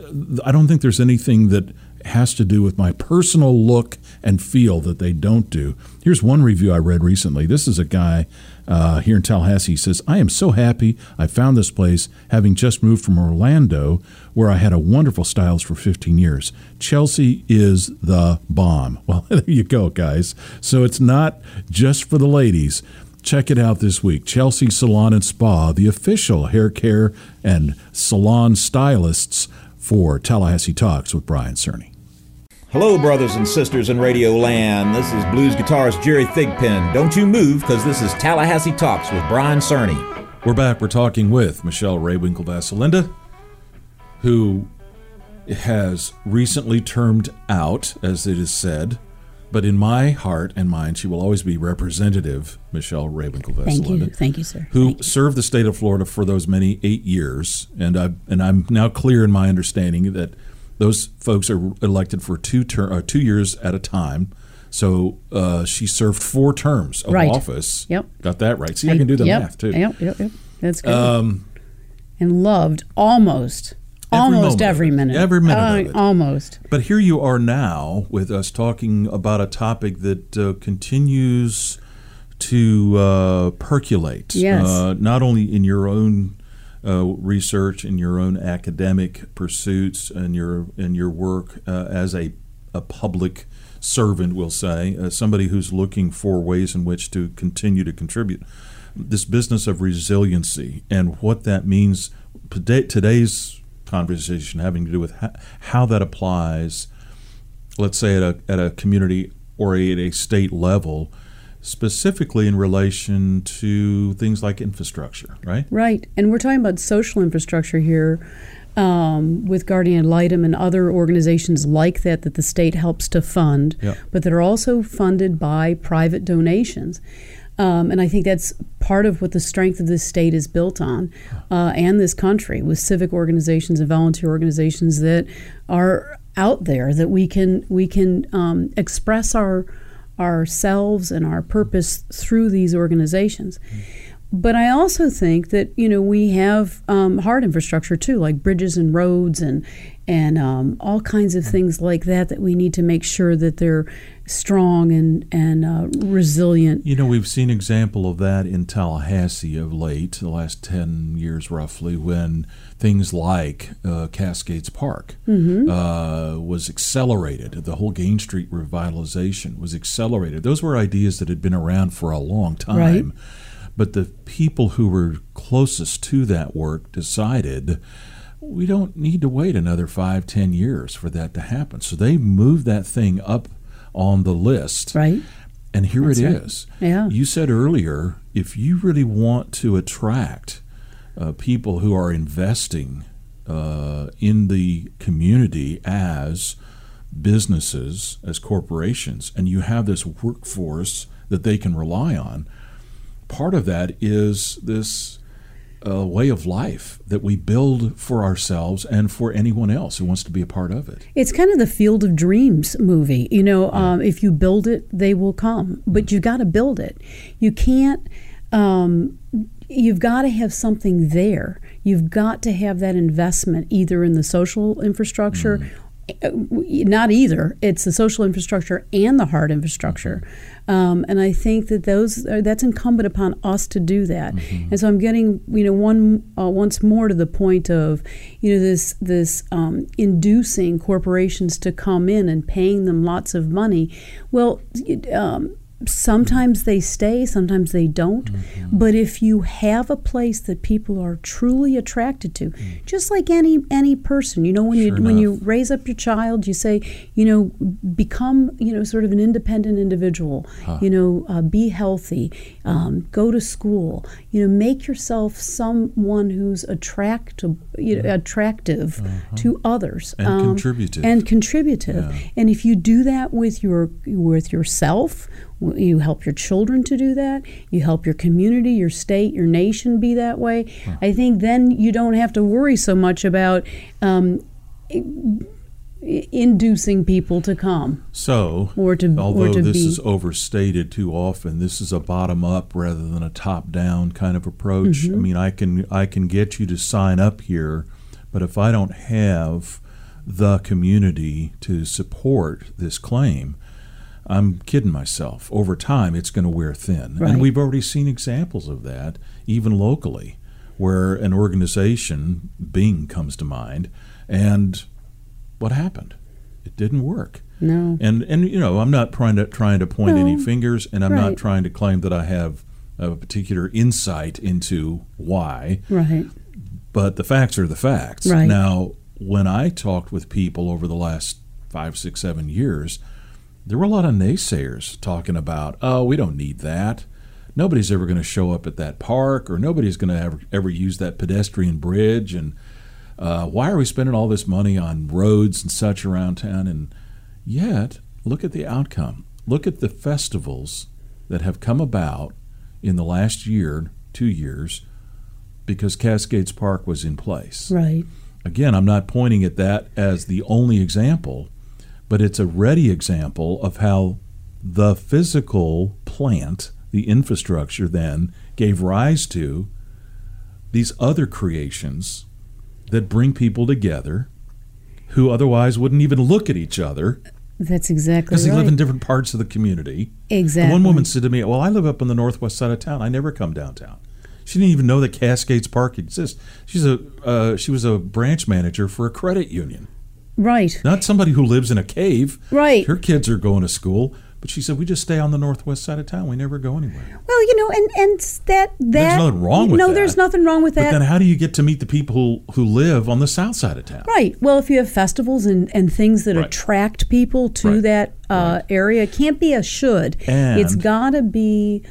B: I don't think there's anything that has to do with my personal look and feel that they don't do. Here's one review I read recently. This is a guy uh, here in Tallahassee. He says, I am so happy I found this place, having just moved from Orlando, where I had a wonderful stylist for fifteen years. Chelsea is the bomb. Well, there you go, guys. So it's not just for the ladies. Check it out this week. Chelsea Salon and Spa, the official hair care and salon stylists for Tallahassee Talks with Brian Cerny.
P: Hello, brothers and sisters in Radio Land. This is blues guitarist Jerry Thigpen. Don't you move, because this is Tallahassee Talks with Brian Cerny.
B: We're back. We're talking with Michelle Raywinkle Vasilinda, who has recently termed out, as it is said, but in my heart and mind, she will always be Representative Michelle Raywinkle Vasilinda.
O: Thank you, thank you, sir.
B: Who
O: Thank
B: served the state of Florida for those many eight years, and I and I'm now clear in my understanding that those folks are elected for two ter- uh, two years at a time. So uh, she served four terms of
O: right.
B: office.
O: Yep,
B: got that right. See, I, I can do the
O: yep,
B: math too.
O: Yep, yep, yep. That's good.
B: Um,
O: and loved almost.
B: Every
O: Almost every minute.
B: Every minute
O: uh,
B: of it.
O: Almost.
B: But here you are now with us talking about a topic that uh, continues to uh, percolate.
O: Yes.
B: Uh, not only in your own uh, research, in your own academic pursuits, and your in your work uh, as a, a public servant, we'll say, uh, somebody who's looking for ways in which to continue to contribute. This business of resiliency and what that means. Today, today's conversation having to do with how, how that applies, let's say at a at a community or at a state level, specifically in relation to things like infrastructure, right?
O: Right, and we're talking about social infrastructure here um, with Guardian ad litem and other organizations like that that the state helps to fund,
B: yep.
O: but that are also funded by private donations. Um, and I think that's part of what the strength of this state is built on, uh, and this country, with civic organizations and volunteer organizations that are out there, that we can we can um, express our ourselves and our purpose through these organizations. But I also think that, you know, we have um, hard infrastructure too, like bridges and roads and and um, all kinds of things like that that we need to make sure that they're strong and and uh, resilient.
B: You know, we've seen example of that in Tallahassee of late, the last ten years roughly, when things like uh, Cascades Park
O: mm-hmm.
B: uh, was accelerated. The whole Gain Street revitalization was accelerated. Those were ideas that had been around for a long time.
O: Right.
B: But the people who were closest to that work decided we don't need to wait another five, ten years for that to happen. So they moved that thing up on the list.
O: Right.
B: And here
O: That's
B: it
O: right.
B: is.
O: Yeah.
B: You said earlier, if you really want to attract uh, people who are investing uh, in the community as businesses, as corporations, and you have this workforce that they can rely on, part of that is this a way of life that we build for ourselves and for anyone else who wants to be a part of it.
O: It's kind of the Field of Dreams movie. You know, um, if you build it, they will come. But you've got to build it. You can't, um, you've got to have something there. You've got to have that investment either in the social infrastructure, mm. not either. It's the social infrastructure and the hard infrastructure. Um, and I think that those are, that's incumbent upon us to do that. Mm-hmm. And so I'm getting, you know, one uh, once more to the point of, you know, this this um, inducing corporations to come in and paying them lots of money. Well, um, sometimes they stay, sometimes they don't. Mm-hmm. But if you have a place that people are truly attracted to, mm. just like any any person, you know, when
B: sure
O: you when you raise up your child, you say, you know, become, you know, sort of an independent individual. Huh. You know, uh, be healthy, um, go to school. You know, make yourself someone who's attractive, you know, attractive uh-huh. to others
B: and um, contributive
O: and contributive.
B: Yeah.
O: And if you do that with your with yourself. You help your children to do that. You help your community, your state, your nation be that way. Huh. I think then you don't have to worry so much about um, inducing people to come.
B: So,
O: or to,
B: although
O: or to
B: this
O: be,
B: is overstated too often, this is a bottom-up rather than a top-down kind of approach.
O: Mm-hmm.
B: I mean, I can I can get you to sign up here, but if I don't have the community to support this claim, I'm kidding myself. Over time, it's going to wear thin.
O: Right.
B: And we've already seen examples of that, even locally, where an organization, Bing comes to mind, and what happened? It didn't work.
O: No.
B: And, and you know, I'm not trying to, trying to point
O: no.
B: any fingers, and I'm
O: right.
B: not trying to claim that I have a particular insight into why.
O: Right.
B: But the facts are the facts.
O: Right.
B: Now, when I talked with people over the last five, six, seven years, there were a lot of naysayers talking about, oh, we don't need that. Nobody's ever going to show up at that park, or nobody's going to ever, ever use that pedestrian bridge. And uh, why are we spending all this money on roads and such around town? And yet, look at the outcome. Look at the festivals that have come about in the last year, two years, because Cascades Park was in place.
O: Right.
B: Again, I'm not pointing at that as the only example, but it's a ready example of how the physical plant, the infrastructure then, gave rise to these other creations that bring people together who otherwise wouldn't even look at each other.
O: That's exactly
B: Because
O: right.
B: they live in different parts of the community.
O: Exactly.
B: And one woman said to me, well, I live up on the northwest side of town. I never come downtown. She didn't even know that Cascades Park exists. She's a uh, she was a branch manager for a credit union.
O: Right.
B: Not somebody who lives in a cave.
O: Right.
B: Her kids are going to school, but she said, we just stay on the northwest side of town. We never go anywhere.
O: Well, you know, and, and that, that...
B: There's nothing wrong with
O: no,
B: that.
O: No, there's nothing wrong with that.
B: But then how do you get to meet the people who, who live on the south side of town?
O: Right. Well, if you have festivals and, and things that
B: Right.
O: attract people to
B: Right.
O: that uh,
B: Right.
O: area, it can't be a should.
B: And-
O: it's got to be...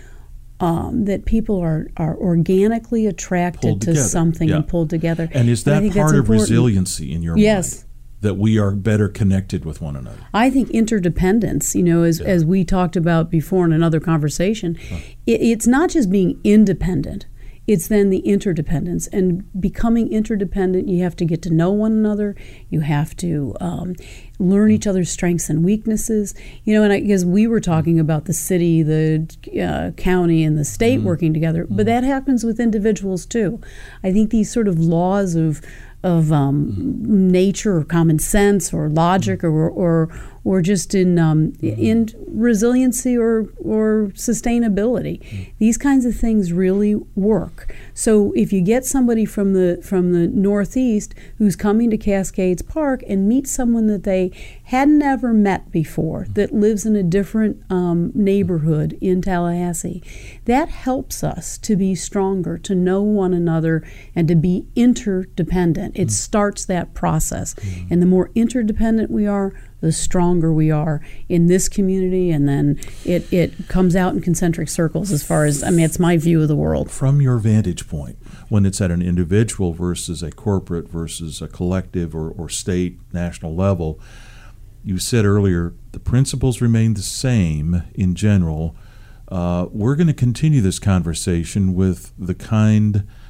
O: Um, that people are, are organically attracted
B: Pulled
O: to
B: together.
O: something
B: Yeah.
O: and pulled together.
B: And is
O: I
B: that
O: think
B: part
O: that's
B: of
O: important.
B: resiliency in your
O: Yes.
B: mind? That we are better connected with one another?
O: I think interdependence, you know, as,
B: Yeah.
O: as we talked about before in another conversation, it, it's not just being independent. It's then the interdependence. And becoming interdependent, you have to get to know one another. You have to um, learn each other's strengths and weaknesses. You know, and I because we were talking about the city, the uh, county, and the state
B: Mm-hmm.
O: working together, but that happens with individuals too. I think these sort of laws of of um,
B: Mm-hmm.
O: nature or common sense or logic or or or just in um,
B: Mm-hmm.
O: in resiliency or or sustainability.
B: Mm-hmm.
O: These kinds of things really work. So if you get somebody from the from the Northeast who's coming to Cascades Park and meet someone that they hadn't ever met before, that lives in a different um, neighborhood in Tallahassee, that helps us to be stronger, to know one another, and to be interdependent. It starts that process. And the more interdependent we are, the stronger we are in this community, and then it, it comes out in concentric circles as far as, I mean, it's my view of the world.
B: From your vantage point, when it's at an individual versus a corporate versus a collective or, or state, national level, you said earlier the principles remain the same in general. Uh, we're going to continue this conversation with the kind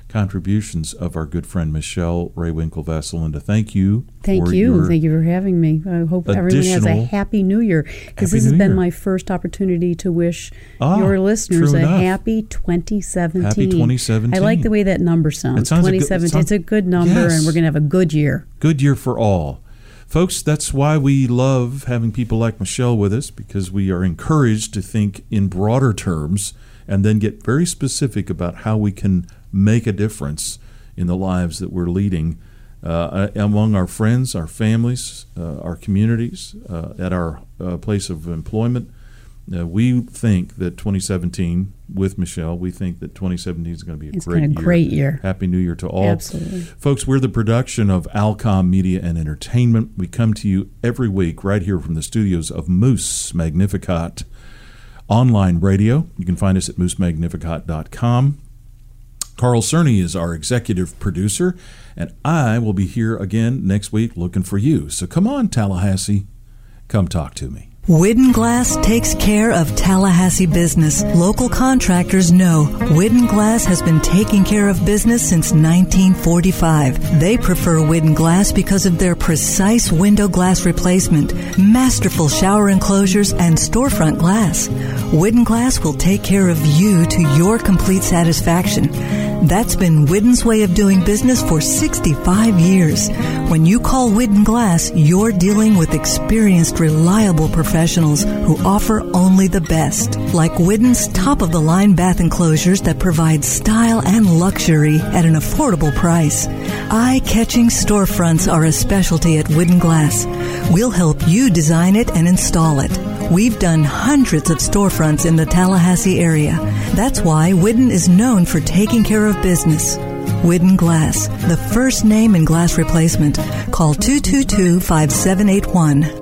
B: contributions of our good friend Michelle Ray Winkle-Vassell. And to thank you.
O: Thank
B: for
O: you.
B: your
O: Thank you for having me. I hope everyone has a happy New Year, because this has
B: New
O: been
B: Year.
O: my first opportunity to wish
B: Ah,
O: your listeners
B: true
O: a
B: enough.
O: happy twenty seventeen.
B: Happy twenty seventeen.
O: I like the way that number sounds.
B: It sounds a good-
O: twenty seventeen.
B: it sounds-
O: It's a good number,
B: Yes.
O: and we're going to have a good year.
B: Good year for all. Folks, that's why we love having people like Michelle with us, because we are encouraged to think in broader terms and then get very specific about how we can make a difference in the lives that we're leading uh, among our friends, our families, uh, our communities, uh, at our uh, place of employment. Uh, we think that twenty seventeen, with Michelle, we think that twenty seventeen is going to be a
O: It's
B: great
O: been a
B: year.
O: great year.
B: Happy New Year to all.
O: Absolutely.
B: Folks, we're the production of Alcom Media and Entertainment. We come to you every week right here from the studios of Moose Magnificat Online Radio. You can find us at moose magnificat dot com. Carl Cerny is our executive producer, and I will be here again next week looking for you. So come on, Tallahassee, come talk to me.
C: Widden Glass takes care of Tallahassee business. Local contractors know Widden Glass has been taking care of business since nineteen forty-five. They prefer Widden Glass because of their precise window glass replacement, masterful shower enclosures, and storefront glass. Widden Glass will take care of you to your complete satisfaction. That's been Widden's way of doing business for sixty-five years. When you call Widden Glass, you're dealing with experienced, reliable professionals who offer only the best. Like Widden's top-of-the-line bath enclosures that provide style and luxury at an affordable price. Eye-catching storefronts are a specialty at Widden Glass. We'll help you design it and install it. We've done hundreds of storefronts in the Tallahassee area. That's why Widden is known for taking care of business. Widden Glass, the first name in glass replacement. Call two two two, five seven eight one.